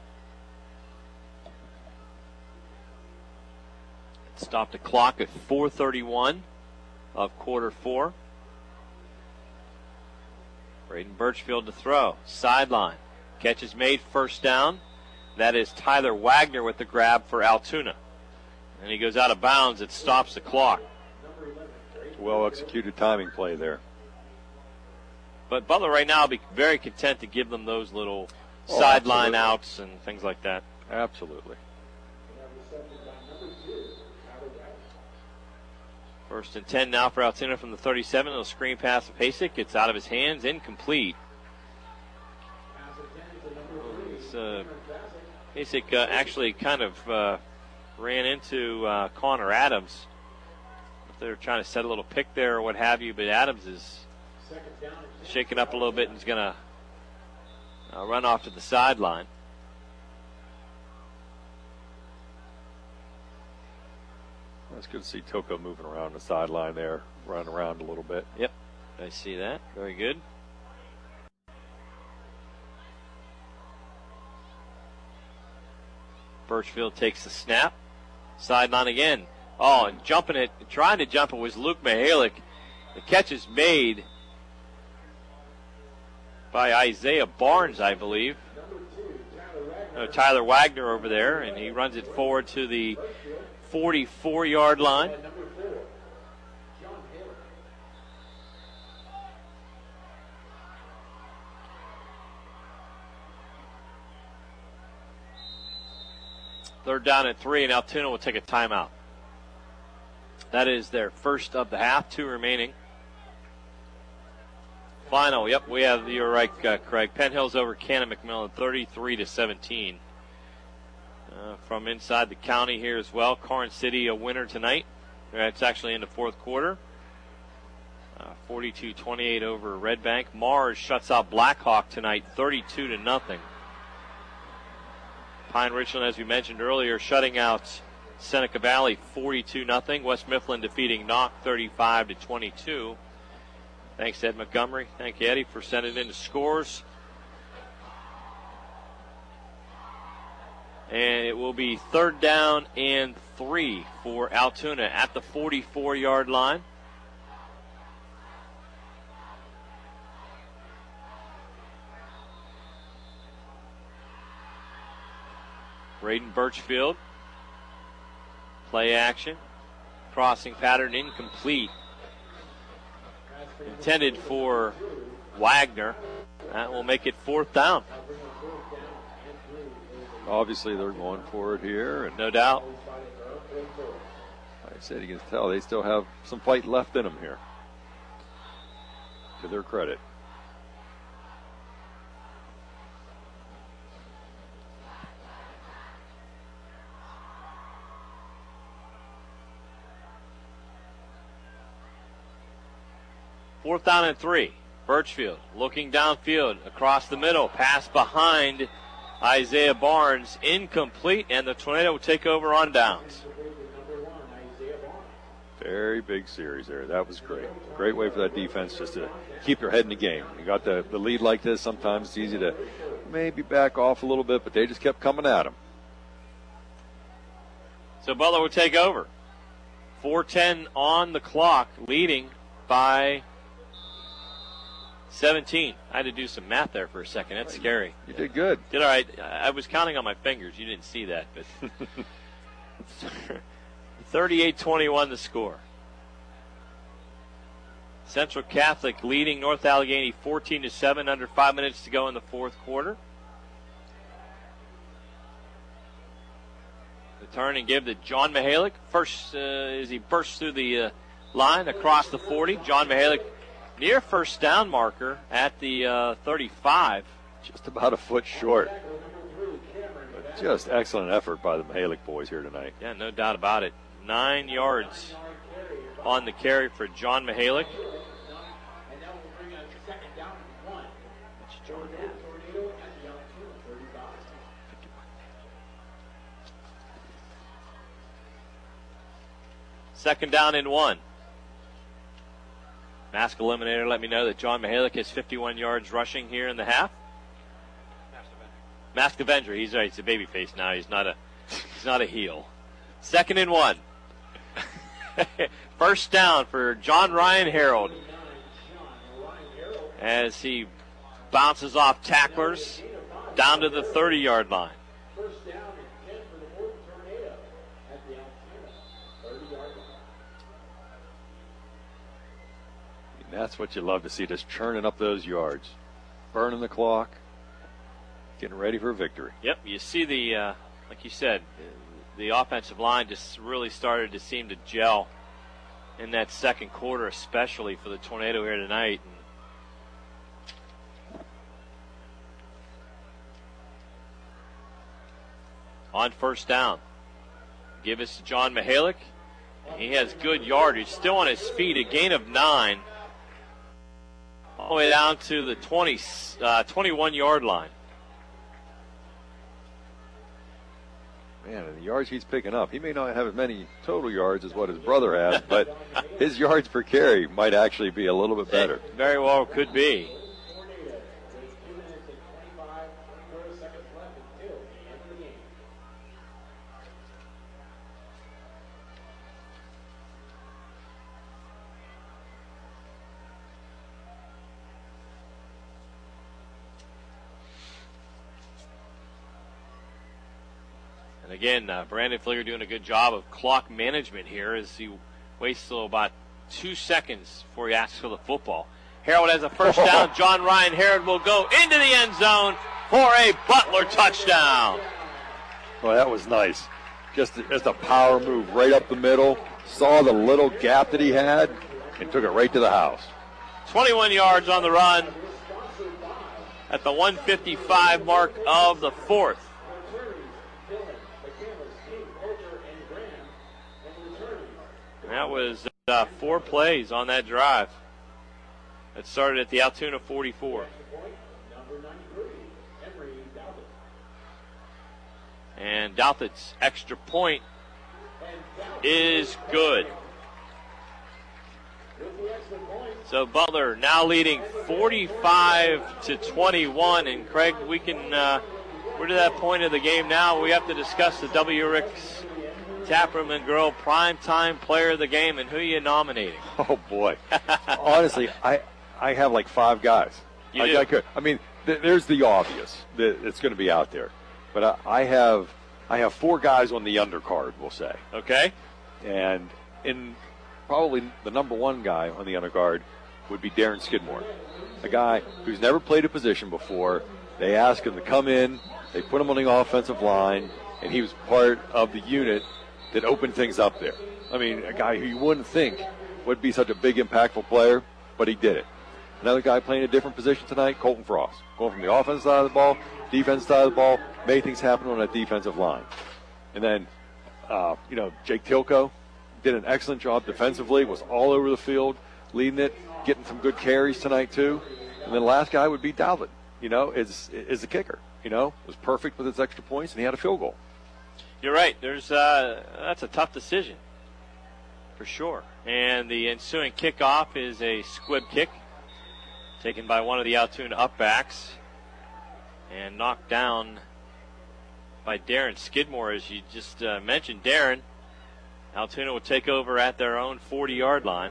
Stopped the clock at 4:31 of quarter 4. Braden Birchfield to throw. Sideline. Catch is made, 1st down. That is Tyler Wagner with the grab for Altoona. And he goes out of bounds. It stops the clock. Well-executed timing play there. But Butler right now will be very content to give them those little sideline outs and things like that. Absolutely. 1st and 10 now for Altoona from the 37. It'll screen pass to Pasek. It's out of his hands, incomplete. Pasek actually kind of ran into Connor Adams. If they were trying to set a little pick there or what have you, but Adams is shaking up a little bit and is going to run off to the sideline. It's good to see Toko moving around the sideline there, running around a little bit. Yep, I see that. Very good. Birchfield takes the snap. Sideline again. Oh, and jumping it, trying to jump it was Luke Mihalik. The catch is made by Isaiah Barnes, I believe. No, Tyler Wagner over there, and he runs it forward to the 44-yard line. Third down and 3, and Altoona will take a timeout. That is their first of the half, 2 remaining. Final, yep, we have, you're right, Craig. Penn Hills over Cannon McMillan, 33-17. From inside the county here as well. Karn City a winner tonight. It's actually in the 4th quarter. 42-28 over Red Bank. Mars shuts out Blackhawk tonight, 32-0. Pine Richland, as we mentioned earlier, shutting out Seneca Valley 42-0. West Mifflin defeating Knock 35-22. Thanks to Ed Montgomery. Thank you, Eddie, for sending in the scores. And it will be 3rd down and 3 for Altoona at the 44-yard line. Braden Birchfield. Play action. Crossing pattern incomplete. Intended for Wagner. That will make it 4th down. Obviously, they're going for it here. And no doubt. Like I said, you can tell they still have some fight left in them here. To their credit. Fourth down and 3. Birchfield looking downfield across the middle. Pass behind Isaiah Barnes. Incomplete, and the Tornado will take over on downs. Very big series there. That was great. Great way for that defense just to keep your head in the game. You got the lead like this. Sometimes it's easy to maybe back off a little bit, but they just kept coming at them. So Butler will take over. 4:10 on the clock, leading by 17. I had to do some math there for a second. That's scary. You did good. Did all right. I was counting on my fingers. You didn't see that, but 38-21 the score. Central Catholic leading North Allegheny 14-7, under 5 minutes to go in the fourth quarter. The turn and give to John Mihalik. First, as he bursts through the line across the 40. John Mihalik near first down marker at the 35. Just about a foot short. But just excellent effort by the Mihalik boys here tonight. Yeah, no doubt about it. 9 yards on the carry for John Mihalik. And that will bring a second down and 1. Which John had. Tornado at the Altoona 35. Second down and 1. Mask Eliminator let me know that John Mihalik has 51 yards rushing here in the half. Mask Avenger, he's right. He's a baby face now. He's not a heel. Second and 1. First down for John Ryan Harold as he bounces off tacklers down to the 30-yard line. First down and 10 for the Morton Tornado at the Altoona 30-yard line. And that's what you love to see, just churning up those yards. Burning the clock. Getting ready for victory. Yep, you see the, like you said, the offensive line just really started to seem to gel in that second quarter, especially for the Tornado here tonight. And on first down, give us to John Mihalik. He has good yardage, still on his feet, a gain of 9, all the way down to the 21-yard line. Man, and the yards he's picking up, he may not have as many total yards as what his brother has, but his yards per carry might actually be a little bit better. It very well could be. Tornado with 2 minutes and 24 seconds left until the end of the game. And again, Brandon Fleer doing a good job of clock management here as he waits till about 2 seconds before he asks for the football. Harold has a first down. John Ryan Harold will go into the end zone for a Butler touchdown. Well, that was nice. Just a power move right up the middle. Saw the little gap that he had and took it right to the house. 21 yards on the run at the 155 mark of the fourth. That was 4 plays on that drive. That started at the Altoona 44. And Douthat's extra point is good. So Butler now leading 45-21. And Craig, we can we're to that point of the game now. We have to discuss the W. Ricks Taproom and Girl Primetime Player of the Game, and who are you nominating? Oh boy! Honestly, I have like 5 guys. You do? I mean, there's the obvious that's going to be out there, but I have 4 guys on the undercard, we'll say. Okay. And in probably the number 1 guy on the undercard would be Darren Skidmore, a guy who's never played a position before. They asked him to come in, they put him on the offensive line, and he was part of the unit that opened things up there. I mean, a guy who you wouldn't think would be such a big, impactful player, but he did it. Another guy playing a different position tonight, Colton Frost. Going from the offensive side of the ball, defense side of the ball, made things happen on that defensive line. And then, Jake Tilko did an excellent job defensively, was all over the field, leading it, getting some good carries tonight too. And then the last guy would be Dalvin, is the kicker. Was perfect with his extra points, and he had a field goal. You're right. That's a tough decision, for sure. And the ensuing kickoff is a squib kick taken by one of the Altoona upbacks and knocked down by Darren Skidmore, as you just mentioned. Darren, Altoona will take over at their own 40-yard line.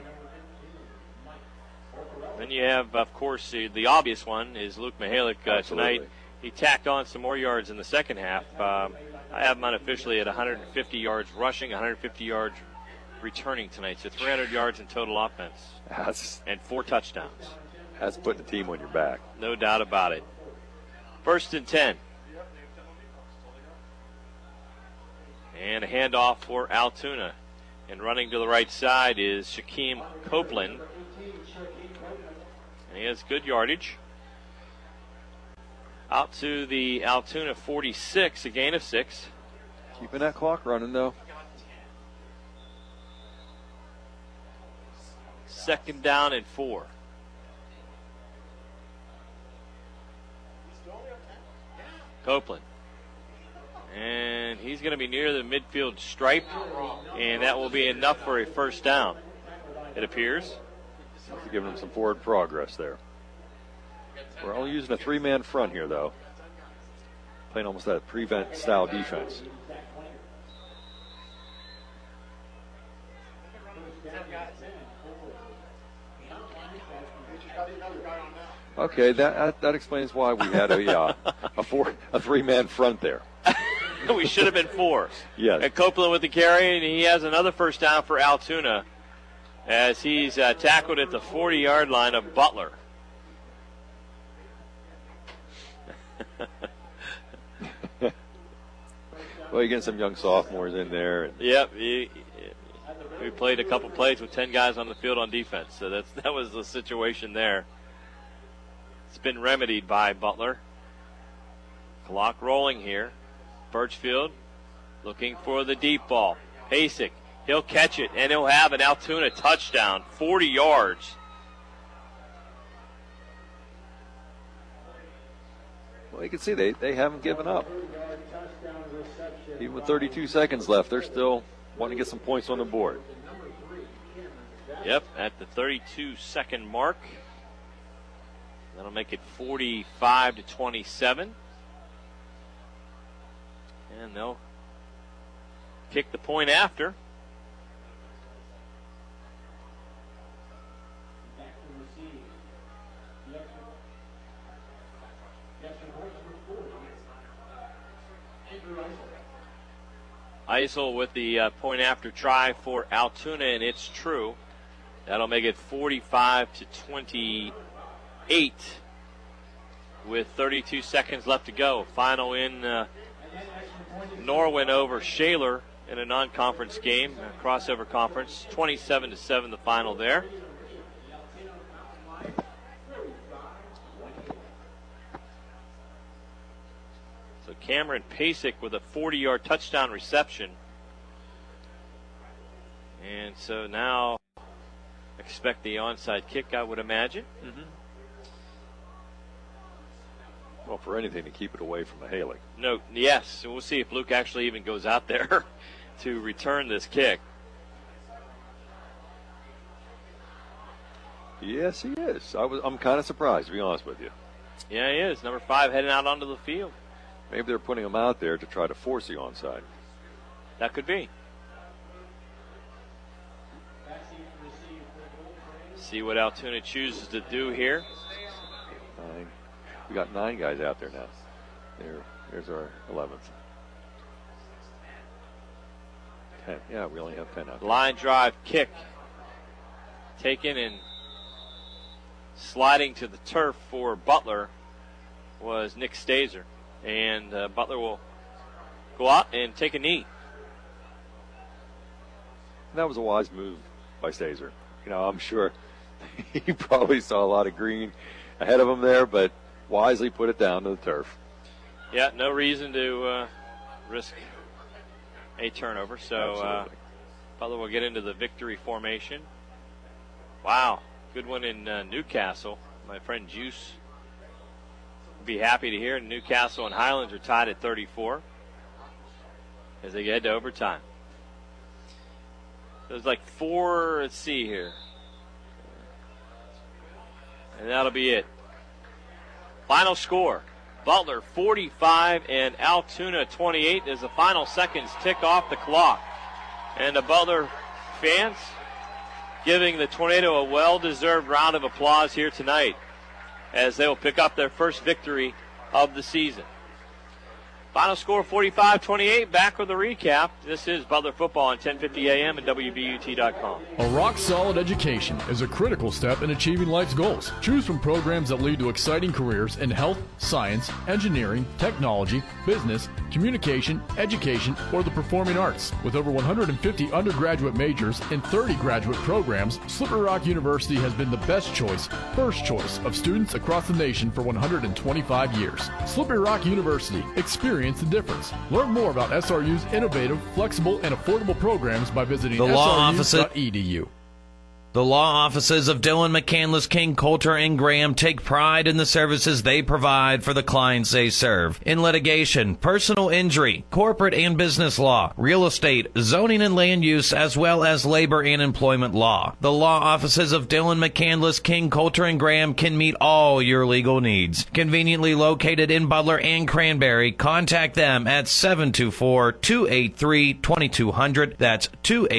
Then you have, of course, the obvious one is Luke Mihalik tonight. He tacked on some more yards in the second half. I have him unofficially at 150 yards rushing, 150 yards returning tonight. So 300 yards in total offense. And 4 touchdowns. That's putting the team on your back. No doubt about it. 1st and 10. And a handoff for Altoona. And running to the right side is Shaquem Copeland. And he has good yardage. Out to the Altoona 46, a gain of 6. Keeping that clock running, though. 2nd down and 4. Copeland. And he's going to be near the midfield stripe, and that will be enough for a 1st down, it appears. Giving them some forward progress there. We're only using a 3-man front here, though. Playing almost that prevent-style defense. Okay, that explains why we had a 3-man front there. We should have been 4. Yes. And Copeland with the carry, and he has another 1st down for Altoona as he's tackled at the 40-yard line of Butler. Well, you get some young sophomores in there. Yep. We played a couple plays with 10 guys on the field on defense, so that was the situation there. It's been remedied by Butler. Clock rolling here. Birchfield looking for the deep ball. Pasek, he'll catch it, and he'll have an Altoona touchdown, 40 yards. Well, you can see they haven't given up. Even with 32 seconds left, they're still wanting to get some points on the board. Yep, at the 32-second mark. That'll make it 45-27. And they'll kick the point after. Isel with the point after try for Altoona, and it's true. That'll make it 45-28 with 32 seconds left to go. Final in Norwin over Shaler in a non-conference game, a crossover conference. 27-7 the final there. So Cameron Pasek with a 40-yard touchdown reception. And so now expect the onside kick, I would imagine. Mm-hmm. Well, for anything to keep it away from the Haley. No, yes. So we'll see if Luke actually even goes out there to return this kick. Yes, he is. I'm kind of surprised, to be honest with you. Yeah, he is. Number 5 heading out onto the field. Maybe they're putting him out there to try to force the onside. That could be. See what Altoona chooses to do here. 9. We got 9 guys out there now. There's our 11th. 10. Yeah, we only have 10 out there. Line drive kick. Taken and sliding to the turf for Butler was Nick Stazer. And Butler will go out and take a knee. That was a wise move by Stazer. You know, I'm sure he probably saw a lot of green ahead of him there, but wisely put it down to the turf. Yeah, no reason to risk a turnover. So Butler will get into the victory formation. Wow, good one in Newcastle. My friend Juice will be happy to hear Newcastle and Highlands are tied at 34 as they head to overtime. There's like 4, let's see here. And that'll be it. Final score, Butler 45 and Altoona 28 as the final seconds tick off the clock. And the Butler fans giving the Tornado a well-deserved round of applause here tonight as they will pick up their first victory of the season. Final score 45-28. Back with a recap. This is Butler football on 1050 AM and WBUT.com. A rock-solid education is a critical step in achieving life's goals. Choose from programs that lead to exciting careers in health, science, engineering, technology, business, communication, education, or the performing arts. With over 150 undergraduate majors and 30 graduate programs, Slippery Rock University has been the best choice, first choice of students across the nation for 125 years. Slippery Rock University. Experience the difference. Learn more about SRU's innovative, flexible, and affordable programs by visiting sru.edu. The law offices of Dillon, McCandless, King, Coulter, and Graham take pride in the services they provide for the clients they serve. In litigation, personal injury, corporate and business law, real estate, zoning and land use, as well as labor and employment law. The law offices of Dillon, McCandless, King, Coulter, and Graham can meet all your legal needs. Conveniently located in Butler and Cranberry, contact them at 724-283-2200. That's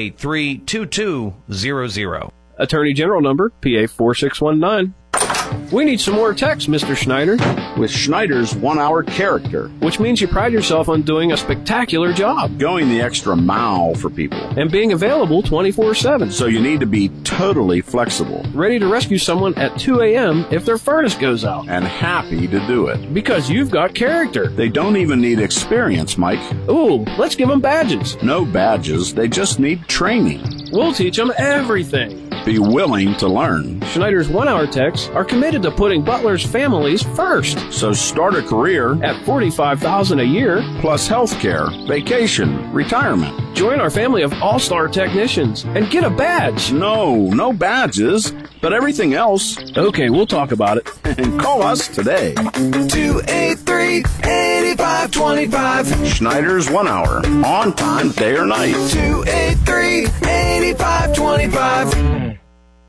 283-2200. Attorney General number, PA 4619. We need some more text, Mr. Schneider. With Schneider's 1 hour character. Which means you pride yourself on doing a spectacular job. Going the extra mile for people. And being available 24/7. So you need to be totally flexible. Ready to rescue someone at 2 a.m. if their furnace goes out. And happy to do it. Because you've got character. They don't even need experience, Mike. Ooh, let's give them badges. No badges, they just need training. We'll teach them everything. Be willing to learn. Schneider's 1 hour techs are committed to putting Butler's families first. So start a career at $45,000 a year, plus health care, vacation, retirement. Join our family of all-star technicians and get a badge. No badges, but everything else. Okay, we'll talk about it. And call us today. 283-8525. Schneider's 1 hour. On time, day or night. 283-8525.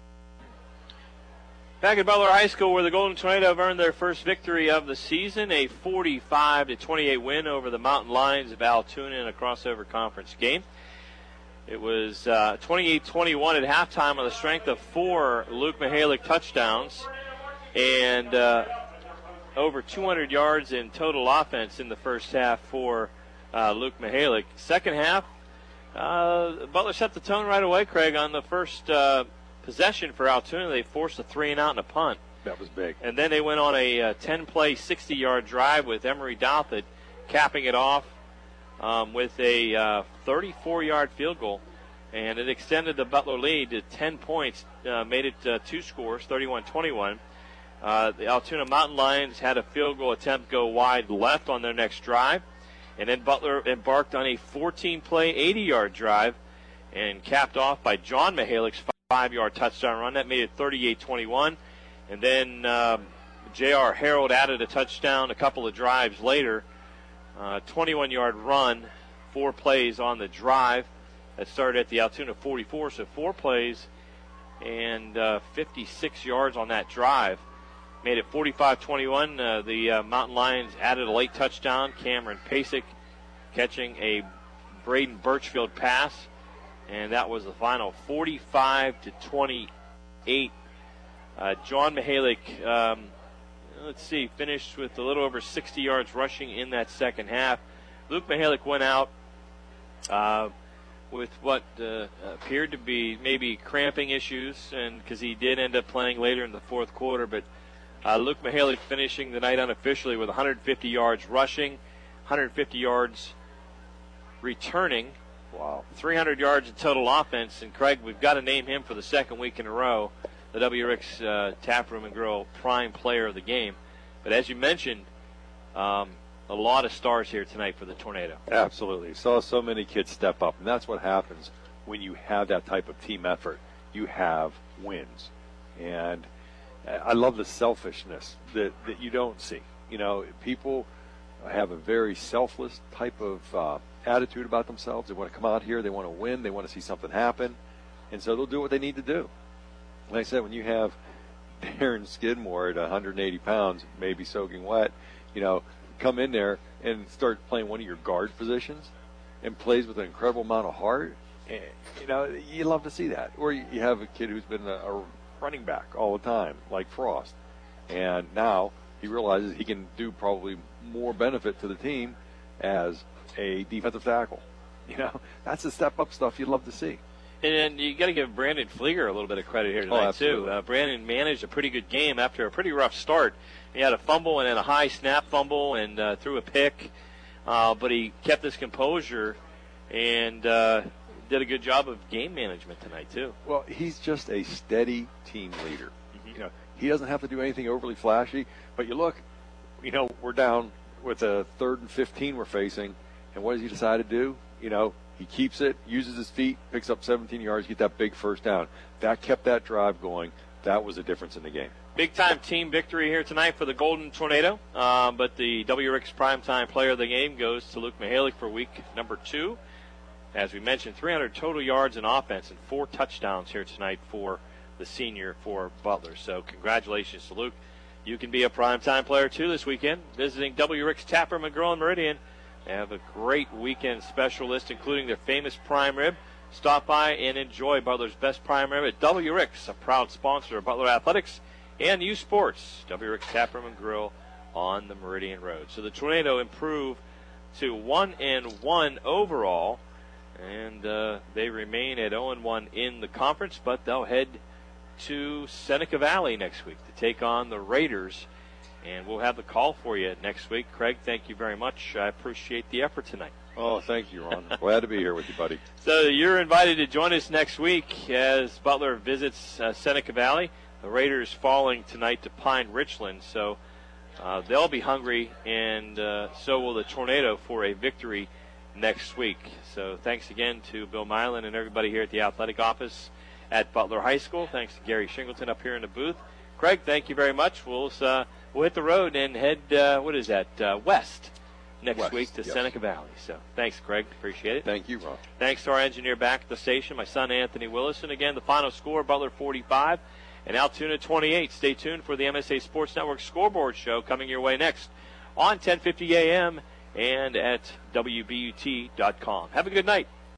Back at Butler High School, where the Golden Tornado have earned their first victory of the season, a 45-28 win over the Mountain Lions of Altoona in a crossover conference game. It was 28-21 at halftime on the strength of 4 Luke Mihalik touchdowns and over 200 yards in total offense in the first half for Luke Mihalik. Second half, Butler set the tone right away, Craig, on the first possession for Altoona. They forced a 3-and-out and a punt. That was big. And then they went on a 10-play, 60-yard drive with Emery Douthit capping it off with a 34-yard field goal. And it extended the Butler lead to 10 points, made it 2 scores, 31-21. The Altoona Mountain Lions had a field goal attempt go wide left on their next drive. And then Butler embarked on a 14-play, 80-yard drive and capped off by John Mihalik's 5-yard touchdown run. That made it 38-21. And then J.R. Harold added a touchdown a couple of drives later. 21-yard run, 4 plays on the drive. That started at the Altoona 44, so 4 plays and 56 yards on that drive. Made it 45-21. The Mountain Lions added a late touchdown. Cameron Pasek catching a Braden Birchfield pass. And that was the final, 45-28. John Mihalik, finished with a little over 60 yards rushing in that second half. Luke Mihalik went out with what appeared to be maybe cramping issues, and because he did end up playing later in the fourth quarter. But Luke Mihalik finishing the night unofficially with 150 yards rushing, 150 yards returning. Wow. 300 yards in total offense. And, Craig, we've got to name him for the second week in a row the WRX Tap Room and Grill Prime Player of the Game. But as you mentioned, a lot of stars here tonight for the Tornado. Absolutely. Saw so many kids step up. And that's what happens when you have that type of team effort. You have wins. And I love the selfishness that you don't see. You know, people have a very selfless type of attitude about themselves. They want to come out here, they want to win, they want to see something happen, and so they'll do what they need to do. Like I said, when you have Darren Skidmore at 180 pounds, maybe soaking wet, come in there and start playing one of your guard positions and plays with an incredible amount of heart, and, you love to see that. Or you have a kid who's been a running back all the time, like Frost, and now he realizes he can do probably more benefit to the team as a defensive tackle. That's the step-up stuff you'd love to see. And you got to give Brandon Flieger a little bit of credit here tonight, too. Brandon managed a pretty good game after a pretty rough start. He had a fumble and then a high snap fumble and threw a pick, but he kept his composure and did a good job of game management tonight, too. Well, he's just a steady team leader. He doesn't have to do anything overly flashy, but you look, we're down with a 3rd and 15 we're facing, and what does he decide to do? He keeps it, uses his feet, picks up 17 yards, get that big first down. That kept that drive going. That was a difference in the game. Big-time team victory here tonight for the Golden Tornado, but the WRIX Primetime Player of the Game goes to Luke Mihalik for week number 2. As we mentioned, 300 total yards in offense and 4 touchdowns here tonight for the senior for Butler. So congratulations to Luke. You can be a Primetime Player, too, this weekend, visiting WRIX Tapper, McGraw, and Meridian. They have a great weekend special list, including their famous prime rib. Stop by and enjoy Butler's best prime rib at WRIX, a proud sponsor of Butler Athletics and U Sports. WRIX Taproom and Grill on the Meridian Road. So the Tornado improve to 1-1 overall, and they remain at 0-1 in the conference, but they'll head to Seneca Valley next week to take on the Raiders. And we'll have the call for you next week. Craig, thank you very much. I appreciate the effort tonight. Oh, thank you, Ron. Glad to be here with you, buddy. So you're invited to join us next week as Butler visits Seneca Valley. The Raiders falling tonight to Pine Richland. So they'll be hungry, and so will the Tornado for a victory next week. So thanks again to Bill Milan and everybody here at the athletic office at Butler High School. Thanks to Gary Shingleton up here in the booth. Craig, thank you very much. We'll hit the road and head, west next week to Seneca Valley. So thanks, Craig. Appreciate it. Thank you, Ron. Thanks to our engineer back at the station, my son Anthony Willison. Again, the final score, Butler 45 and Altoona 28. Stay tuned for the MSA Sports Network scoreboard show coming your way next on 1050 AM and at WBUT.com. Have a good night.